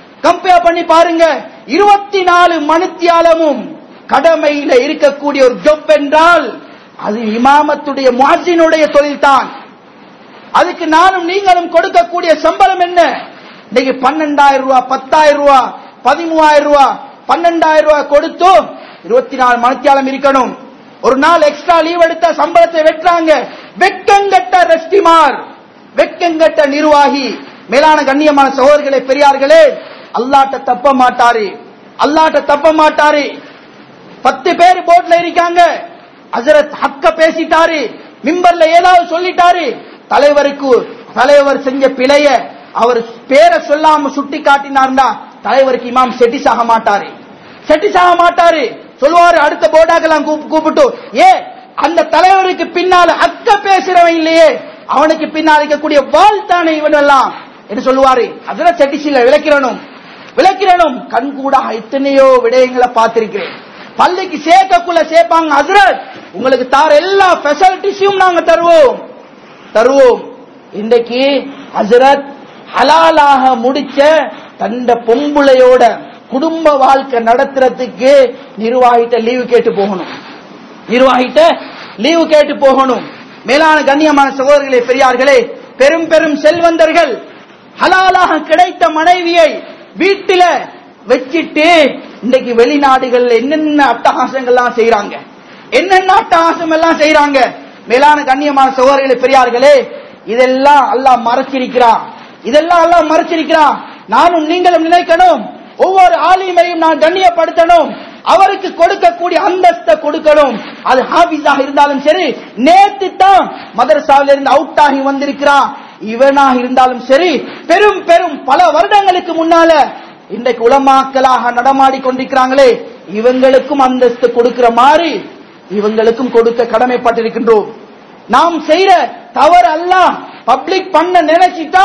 24 மணித்தியாலமும் கடமையில இருக்கக்கூடிய ஒரு ஜப் என்றால் அது இமாமத்துடைய முஅஸ்ஸினுடைய தொழில்தான். அதுக்கு நானும் நீங்களும் கொடுக்கக்கூடிய சம்பளம் என்ன? இன்னைக்கு 12,000 ரூபாய், 10,000 ரூபாய், 13,000 ரூபாய், 12,000 ரூபாய் கொடுத்து 24 மணித்தியாலம் இருக்கணும். ஒரு நாள் எக்ஸ்ட்ரா லீவ் எடுத்த சம்பளத்தை வெட்டுறாங்க. வெக்கங்கட்ட ரெஸ்டிமார், வெக்கங்கட்ட நிர்வாகி. மேலான கண்ணியமான சகோதரர்களே, பெரியார்களே, அல்லாஹ்ட்ட தப்ப மாட்டாரு, அல்லாஹ்ட்ட தப்ப மாட்டாரு. 10 பேர் போட்ல இருக்காங்க. ஹஜ்ரத் ஹக்க பேசிட்டாரு, மிம்பர்ல ஏதாவது சொல்லிட்டாரு. தலைவர் செஞ்ச பிழைய அவர் பேரை சொல்லாம சுட்டி காட்டினார்னா தலைவருக்கு இமாம் செட்டிஸ் ஆக மாட்டாரு, செட்டிஸ் ஆக மாட்டாரு. சொல்லுவாரு அடுத்த போர்டாக்கெல்லாம் கூப்பிட்டு, ஏ அந்த தலைவருக்கு பின்னால ஹக்க பேசுறவன் இல்லையே, அவனுக்கு பின்னால் இருக்கக்கூடிய வாழ்த்தானே இவனெல்லாம் என்று சொல்லுவாரு. ஹஜ்ரத் செட்டிஸ் இல்ல, விளக்கிறனும். கண்கூடாக எத்தனையோ விடயங்களை பார்த்திருக்கிறேன். பள்ளிக்கு சேர்க்கக்குள்ள சேர்ப்பாங்க, ஹஜ்ரத் உங்களுக்கு தார எல்லா ஃபெசிலிட்டிஸையும் நாங்க தருவோம். இன்றைக்கு ஹஜ்ரத் ஹலாலாக முடிச்ச தண்ட பொம்புளையோட குடும்ப வாழ்க்கை நடத்துறதுக்கு நிர்வாகிட்ட லீவு கேட்டு போகணும். மேலான கண்ணியமான சகோதரர்களே, பெரியார்களே, பெரும் செல்வந்தர்கள் ஹலாலாக கிடைத்த மனைவியை வீட்டில வச்சிட்டு இன்றைக்கு வெளிநாடுகள் என்னென்ன அட்டகாசங்கள்லாம் செய்யறாங்க, என்னென்ன அட்டகாசம் எல்லாம் செய்யறாங்க. மேலான கண்ணியமான சகோதரர்களே, பெரியார்களே, இதெல்லாம் அல்லாஹ் மறைச்சிருக்கிறான். நானும் நீங்களும் நினைக்கணும், ஒவ்வொரு ஆலிமையும் நான் கண்ணியப்படுத்தணும், அவருக்கு கொடுக்கக்கூடிய அந்தஸ்தை கொடுக்கணும். அது ஹாஃபிஸாக இருந்தாலும் சரி, நேத்து தான் மதரசாவில இருந்து அவுட் ஆகி வந்திருக்கிறான் இவனாக இருந்தாலும் சரி, பெரும் பல வருடங்களுக்கு முன்னால இன்றைக்கு உலமாக்களாக நடமாடி கொண்டிருக்கிறாங்களே, இவங்களுக்கும் அந்தஸ்து கொடுக்கிற மாதிரி இவங்களுக்கும் கொடுக்க கடமைப்பட்டிருக்கின்றோம். நாம் செய்யற தவறு அல்லாஹ் பப்ளிக் பண்ண நினைச்சிட்டா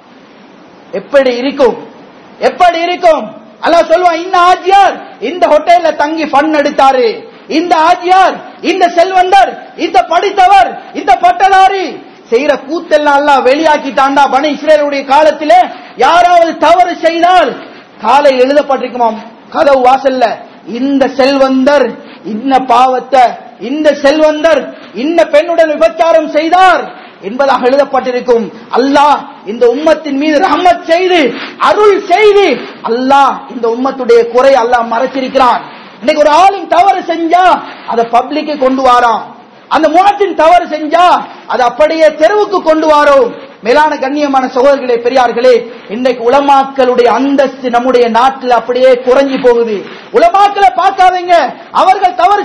எப்படி இருக்கும்? அல்லாஹ் சொல்லுவான், இந்த ஆஜியார் இந்த ஹோட்டல்ல தங்கி ஃபன் எடுத்தாரு, இந்த ஆஜியார், இந்த செல்வந்தர், இந்த படித்தவர், இந்த பட்டதாரி செய்யற கூத்தெல்லாம் அல்லாஹ் வெளியாக்கிட்டாண்டா. பனி இஸ்ரேலுடைய காலத்திலே யாராவது தவறு செய்தால் காலை எழுதப்பட்டிருக்குமாம் கதவு வாசல்ல, இந்த செல்வந்தர் இன்ன பாவத்தை, இந்த செல்வந்தர் இன்ன பெண்ணுடன் விபச்சாரம் செய்தார் என்பதாக எழுதப்பட்டிருக்கும். அல்லாஹ் இந்த உம்மத்தின் மீது ரஹ்மத் செய்து அருள் செய்து அல்லாஹ் இந்த உம்மத்துடைய குறை அல்லாஹ் மறைச்சிருக்கிறான். இன்னைக்கு ஒரு ஆளும் தவறு செஞ்சா அதை பப்ளிக்கு கொண்டு வாராம், அந்த முஅத்தின் தவறு செஞ்சா அது அப்படியே தெருவுக்கு கொண்டு வாரோம். மேலான கண்ணியமான சகோதரர்களே, பெரியார்களே, இன்றைக்கு உலமாக்களுடைய அந்தஸ்து நம்முடைய நாட்டில் அப்படியே குறைஞ்சி போகுது. உலமாக்களை பார்க்காதீங்க, அவர்கள் தவறு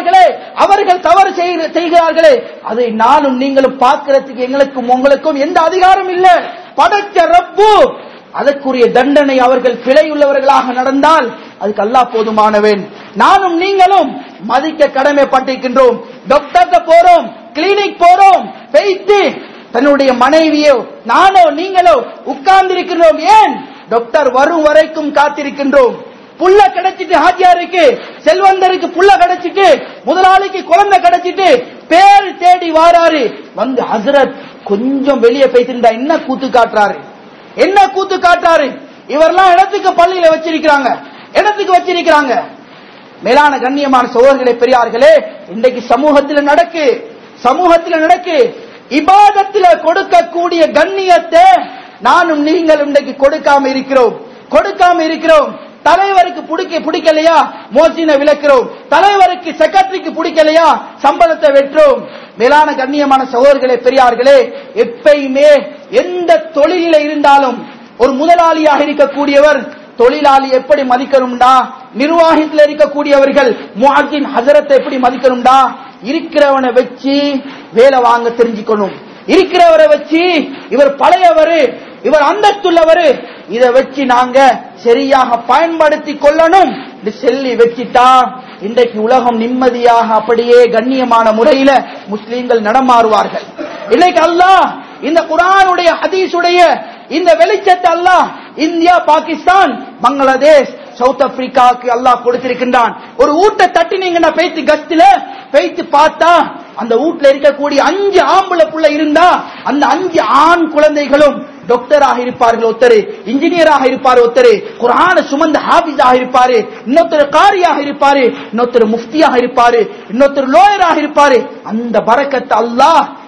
செய்கிறார்களே அதை நானும் நீங்களும் பார்க்கிறதுக்கு எங்களுக்கும் உங்களுக்கும் எந்த அதிகாரம் இல்லை. படைச்ச ரப்பு அதற்குரிய தண்டனை, அவர்கள் பிழை உள்ளவர்களாக நடந்தால் அதுக்கு அல்லாஹ் போதுமானவன். நானும் நீங்களும் மதிக்க கடமைப்பட்டிருக்கின்றோம். டாக்டர்கிட்ட போறோம், கிளினிக் போறோம், வைத்து தன்னுடைய மனைவியோ நானோ நீங்களோ உட்கார்ந்திருக்கிறோம். ஏன்? டாக்டர் வரும் வரைக்கும் காத்திருக்கின்றோம். புள்ள கிடைச்சிட்டு, ஹாஜியாருக்கு செல்வந்தருக்கு புள்ள கிடைச்சிட்டு, முதலாளிக்கு குழந்தை கிடைச்சிட்டு பேர் தேடி வாராரு. வந்து ஹஸ்ரத் கொஞ்சம் வெளியே பேசிருந்தா என்ன கூத்து காட்டுறாரு. இவரெல்லாம் இடத்துக்கு பள்ளியில வச்சிருக்கிறாங்க. மேலான கண்ணியமான சகோதரர்களே, பெரியார்களே, இன்றைக்கு சமூகத்தில் நடக்கு இபாதத்தில் கொடுக்கக்கூடிய கண்ணியத்தை நானும் நீங்களும் இன்றைக்கு கொடுக்காம இருக்கிறோம். தலைவருக்கு பிடிக்கலையா மோசின விளக்கிறோம், தலைவருக்கு செக்ரட்டரிக்கு பிடிக்கலையா சம்பளத்தை வெற்றோம். மேலான கண்ணியமான சகோதரர்களே, பெரியார்களே, எப்பயுமே எந்த தொழிலில் இருந்தாலும் ஒரு முதலாளியாக இருக்கக்கூடியவர் தொழிலாளி எப்படி மதிக்கணும்டா, நிர்வாகத்தில் இருக்கக்கூடியவர்கள் முஅத்தின் ஹஜரத்தை எப்படி மதிக்கணும்டா, இருக்கிறவனை வச்சு வேலை வாங்க தெரிஞ்சுக்கணும். இருக்கிறவரை வச்சு இவர் பழையவர், இவர் அந்தஸ்துள்ளவர், இதை வச்சு நாங்க சரியாக பயன்படுத்தி கொள்ளணும் சொல்லி வச்சிட்டா இன்றைக்கு உலகம் நிம்மதியாக அப்படியே கண்ணியமான முறையில முஸ்லீம்கள் நடமாறுவார்கள். இன்னைக்கு அல்லாஹ் இந்த குர்ஆனுடைய ஹதீஸுடைய இந்த வெளிச்சத்தை அல்லாஹ் இந்தியா, பாகிஸ்தான், பங்களாதேஷ், சவுத் ஆப்பிரிக்காவுக்கு அல்லாஹ் கொடுத்திருக்கின்றான். ஒரு ஊட்டை தட்டினீங்கன்னா பேச்சு கஸ்தில பேச்சு பார்த்தா அந்த வீட்டுல இருக்கக்கூடிய 5 ஆம்பளை புள்ள இருந்தா அந்த 5 ஆண் குழந்தைகளும் டாக்டராக இருப்பார்கள், ஒருத்தர் இன்ஜினியராக இருப்பார், ஒருத்தர் குர்ஆனை சுமந்த ஹாஃபிஸாக இருப்பாரு, இன்னொருத்தர் காரியாக இருப்பாரு, இன்னொருத்தர் முஃப்தியாக இருப்பாரு, இன்னொருத்தர் லோயராக இருப்பாரு. அந்த பரக்கத்தை அல்லாஹ்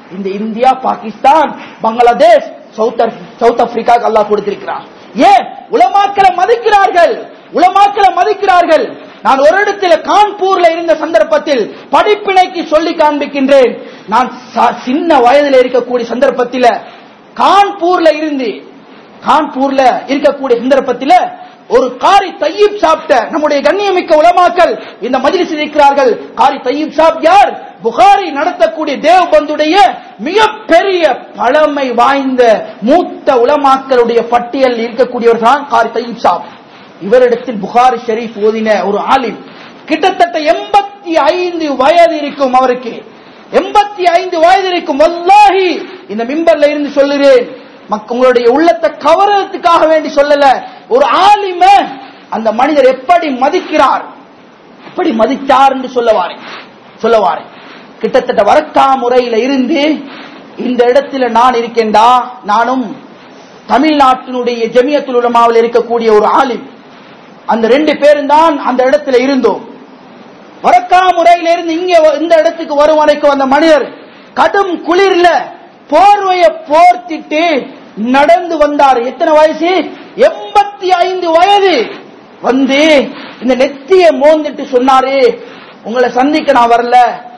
இந்த இந்தியா, பாகிஸ்தான், பங்களாதேஷ், சவுத் ஆப்பிரிக்காவுக்கு அல்லாஹ் கொடுத்திருக்கிறான். ஏன்? உலமாக்களை மதிக்கிறார்கள், உலமாக்களை மதிக்கிறார்கள். நான் ஒரு இடத்துல கான்பூர்ல இருந்த சந்தர்ப்பத்தில் படிப்பினைக்கு சொல்லி காண்பிக்கின்றேன். நான் சின்ன வயதில் இருக்கக்கூடிய சந்தர்ப்பத்தில் கான்பூர்ல இருக்கக்கூடிய சந்தர்ப்பத்தில் ஒரு காரி தையீப் சாப்பிட்ட நம்முடைய கண்ணியமிக்க உலமாக்கள் இந்த மஜ்லிஸில் இருக்கிறார்கள். காரி தையீப் சாப் யார்? புகாரி நடத்தக்கூடிய தேவபந்துடைய மிகப்பெரிய பழமை வாய்ந்த மூத்த உலமாக்களுடைய பட்டியல் இருக்கக்கூடியவர் தான் காரி தையீப் சாப். இவரிடத்தில் புகாரி ஷரீஃப் ஓதின ஒரு ஆலிம், கிட்டத்தட்ட 85 வயது இருக்கும். அவருக்கு 85 வயது இருக்கும். வல்லாஹி இந்த மிம்பர்ல இருந்து சொல்லுறேன், உங்களுடைய உள்ளத்தை கவரத்துக்காக வேண்டி சொல்லல. ஒரு ஆலிம அந்த மனிதர் எப்படி மதிக்கிறார், எப்படி மதிச்சார் என்று சொல்லவாரே. கிட்டத்தட்ட வரக்கா முறையில இருந்து இந்த இடத்துல நான் இருக்கேன்டா. நானும் தமிழ்நாட்டினுடைய ஜமியத்துல் உலமாவில் இருக்கக்கூடிய ஒரு ஆலிம், அந்த 2 பேரும் தான் அந்த இடத்துல இருந்தோம். வரக்கா முறையில இருந்து இங்க இந்த இடத்துக்கு வரும் வரைக்கும் அந்த மனிதர் கடும் குளிர்ல போர்வைய போர்த்திட்டு நடந்து வந்தார். எத்தனை வயசு? 85 வயது. வந்து இந்த நெத்திய மோந்துட்டு சொன்னாரு, உங்களை சந்திக்க நான் வரல,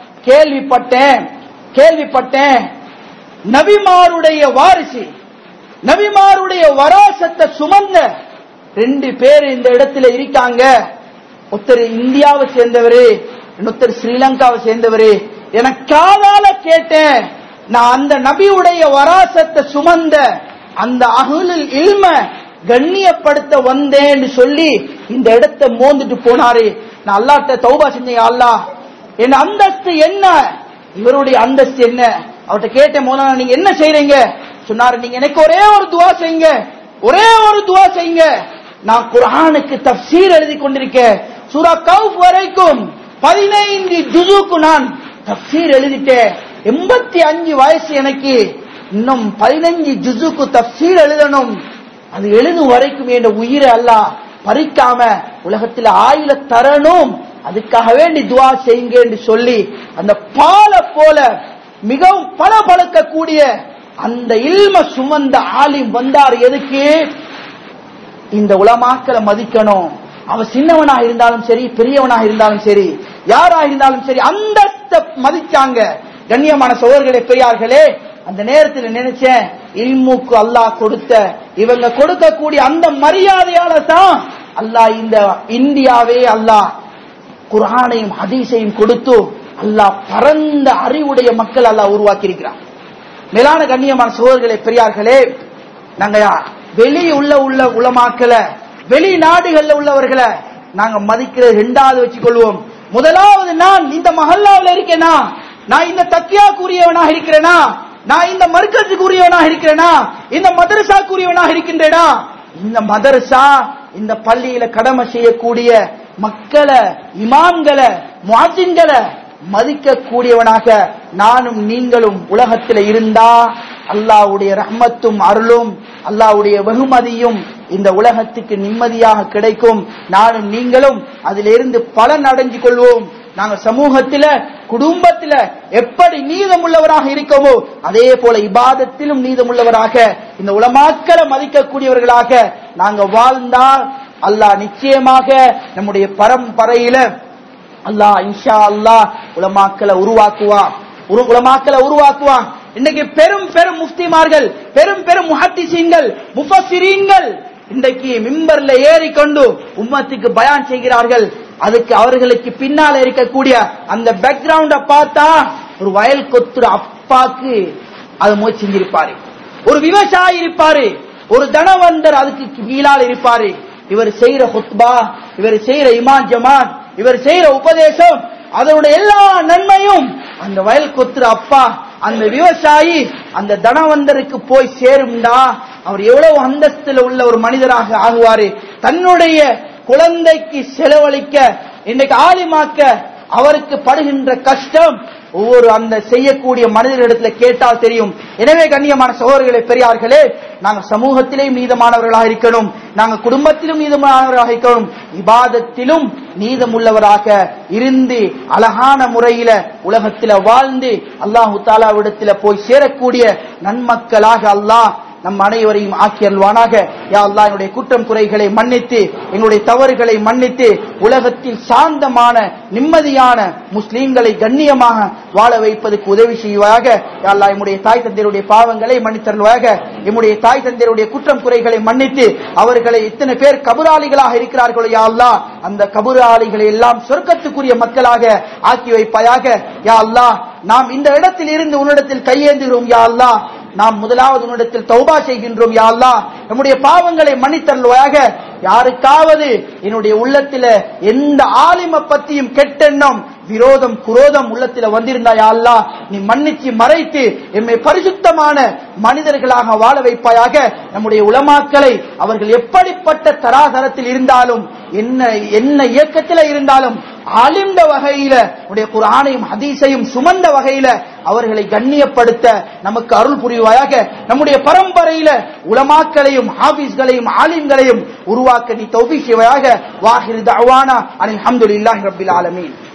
கேள்விப்பட்டேன் நபிமாருடைய வாரிசு, நபிமாருடைய வராசத்தை சுமந்த 2 பேர் இந்த இடத்துல இருக்காங்க. ஒருத்தர் இந்தியாவை சேர்ந்தவரு, இன்னொருத்தர் ஸ்ரீலங்காவை சேர்ந்தவரு. எனக்கு காதால கேட்டேன், நான் அந்த நபியுடைய வராசத்தை சுமந்த அந்த அஹ்லுல் இல்ம கண்ணியப்படுத்த வந்தேன்னு சொல்லி இந்த இடத்தை மோந்துட்டு போனாரு. நான் அல்லாஹ்ட்ட தௌபா செஞ்சேன், அல்லாஹ் என் அந்தஸ்து என்ன, இவருடைய அந்தஸ்து என்ன? அவர்கிட்ட கேட்டேன், மௌலானா நீங்க என்ன செய்றீங்க? சொன்னாரு, நீங்க எனக்கு ஒரே ஒரு துவா செய்யுங்க. நான் குர்ஆனுக்கு தஃப்சீர் எழுதி கொண்டிருக்கேன். சூரா கௌஃப் வரைக்கும் 15 ஜுஸுக்கு நான் தஃப்சீர் எழுதிட்டேன். 85 வயசு எனக்கு, இன்னும் 15 ஜுஸுக்கு தஃப்சீர் எழுதணும். அது எழுதும் வரைக்கும் என் உயிரை அல்லாஹ் பறிக்காம உலகத்தில் ஆயில தரணும், அதுக்காக வேண்டி துஆ செய்யுங்க என்று சொல்லி அந்த பால போல மிகவும் பளபளக்கக்கூடிய அந்த இல்ம சுமந்த ஆலிம் வந்தார். எதுக்கு? இந்த உலமாக்களை மதிக்கணும். அவன் சின்னவனாக இருந்தாலும் சரி, பெரியவனாக இருந்தாலும் சரி, யாராக இருந்தாலும் சரி, அந்தஸ்த மதிச்சாங்க. கண்ணியமான சகோதரர்களே, பெரியார்களே, அந்த நேரத்தில் நினைச்சேன், இல்முக்கு அல்லாஹ் கொடுத்த இவங்க கொடுக்கக்கூடிய அந்த மரியாதையால தான் அல்லாஹ் இந்த இந்தியாவே அல்லாஹ் குர்ஆனையும் ஹதீஸையும் கொடுத்து அல்லாஹ் பரந்த அறிவுடைய மக்கள் அல்லாஹ் உருவாக்கி இருக்கிறான். மேலான கண்ணியமான சகோதரர்களே, பெரியார்களே, நாங்க வெளியே உள்ள உலமாக்களை, வெளிநாடுகள்ல உள்ளவர்களை நாங்க மதிக்கிறது 2வது வச்சுக்கொள்வோம். முதலாவது, நான் இந்த மஹல்லாவில் இருக்கேனா, நான் இந்த தக்கியாக்குரியவனாக இருக்கிறேனா, நான் இந்த மர்கஸுக்குரியவனாக இருக்கிறேனா, இந்த மதரசாக்குரியவனாக இருக்கின்றேனா, இந்த மதரசா இந்த பள்ளியில கடமை செய்யக்கூடிய மக்களை, இமாம்களை, முஅஜ்ஜின்களை மதிக்கக்கூடியவனாக நானும் நீங்களும் உலகத்தில் இருந்தா அல்லாஹ்வுடைய ரஹ்மத்தும் அருளும் அல்லாஹ்வுடைய வெகுமதியும் இந்த உலகத்துக்கு நிம்மதியாக கிடைக்கும். நானும் நீங்களும் அதிலிருந்து பலன் அடைஞ்சு கொள்வோம். நாங்கள் சமூகத்தில, குடும்பத்தில எப்படி நீதமுள்ளவராக இருக்கோமோ அதே போல இபாதத்திலும் நீதமுள்ளவராக, இந்த உலமாக்களை மதிக்கக்கூடியவர்களாக நாங்க வாழ்ந்தால் அல்லாஹ் நிச்சயமாக நம்முடைய பரம்பரையில அல்லாஹ் இன்ஷா அல்லாஹ் உலமாக்களை உருவாக்குவான். இன்னைக்கு பெரும் பெரும் முஃப்திமார்கள், பெரும் பெரும் முஹத்திஸீன்கள், முஃபஸ்ஸிரீன்கள் இன்றைக்கு மிம்பர்ல ஏறிக்கொண்டு உம்மத்துக்கு பயான் செய்கிறார்கள். அதுக்கு அவர்களுக்கு பின்னால இருக்கக்கூடிய அந்த பேக்ரவுண்ட பார்த்தா ஒரு வயல் கொத்துற அப்பாக்கு அது முயற்சி செஞ்சிருப்பாரு, ஒரு விவசாயி இருப்பாரு, ஒரு தனவந்தர் அதுக்கு கீழால் இருப்பாரு. இவர் செய்யற ஹுத்பா, இவர் செய்யற இமாம் ஜமாத், இவர் செய்யற உபதேசம், அதனுடைய எல்லா நன்மையும் அந்த வயல் கொத்துற அப்பா, அந்த விவசாயி, அந்த தனவந்தருக்கு போய் சேரும்டா அவர் எவ்வளவு அந்தஸ்துல உள்ள ஒரு மனிதராக ஆகுவாரு. தன்னுடைய குழந்தைக்கு செலவழிக்க, இன்னைக்கு ஆலிமாக்க அவருக்கு படுகின்ற கஷ்டம் ஒவ்வொரு அந்த செய்யக்கூடிய மனிதர்களிடத்துல கேட்டால் தெரியும். எனவே கண்ணியமான சகோதரர்களே, பெரியார்களே, நாங்கள் சமூகத்திலே நீதமானவர்களாக இருக்கணும், நாங்கள் குடும்பத்திலும் நீதமானவர்களாக இருக்கணும், இபாதத்திலும் நீதமுள்ளவராக இருந்து அழகான முறையில உலகத்தில வாழ்ந்து அல்லாஹு தஆலாவிடத்தில போய் சேரக்கூடிய நன்மக்களாக அல்லாஹ் நம் அனைவரையும் ஆக்கி அருள்வானாக. யா அல்லாஹ், என்னுடைய குற்றம் குறைகளை மன்னித்து, எங்களுடைய தவறுகளை மன்னித்து, உலகத்தில் சாந்தமான நிம்மதியான முஸ்லீம்களை கண்ணியமாக வாழ வைப்பதற்கு உதவி செய்வாயாக. யா அல்லாஹ், என்னுடைய தாய் தந்தையருடைய பாவங்களை மன்னித்தருள்வாயாக. என்னுடைய தாய் தந்தையருடைய குற்றம் குறைகளை மன்னித்து, அவர்களை எத்தனை பேர் கபராளிகளாக இருக்கிறார்களோ யா அல்லாஹ், அந்த கபராளிகளை எல்லாம் சொர்க்கத்துக்குரிய மக்களாக ஆக்கி வைப்பாயாக. யா அல்லாஹ், நாம் இந்த இடத்தில் இருந்து உன்னிடத்தில் கையேந்துகிறோம் யா அல்லாஹ். நாம் முதலாவது உன்னிடத்தில் தௌபா செய்கின்றோம் யா அல்லாஹ். நம்முடைய பாவங்களை மன்னித்தருள்வாயாக. யாருக்காவது என்னுடைய உள்ளத்தில எந்த ஆலிம பத்தியும் கெட்டெண்ணம், விரோதம், குரோதம் உள்ளத்தில வந்திருந்தா யா அல்லாஹ், நீ மன்னிச்சு மறைத்து எம்மை பரிசுத்தமான மனிதர்களாக வாழ வைப்பாயாக. நம்முடைய உலமாக்களை அவர்கள் எப்படிப்பட்ட தராதரத்தில் இருந்தாலும், என்ன இயக்கத்தில் இருந்தாலும், ஆலிந்த வகையில உடைய குர்ஆனையும் ஹதீஸையும் சுமந்த வகையில அவர்களை கண்ணியப்படுத்த நமக்கு அருள் புரிவாயாக. நம்முடைய பரம்பரையில உலமாக்களையும் ஹாஃபிஸ்களையும் ஆலிம்களையும் உருவாக்க நீ தௌஃபீக் செய்வாயாக. வாஹிர் தஅவானா அல்ஹம்துலில்லாஹி ரப்பில் ஆலமீன்.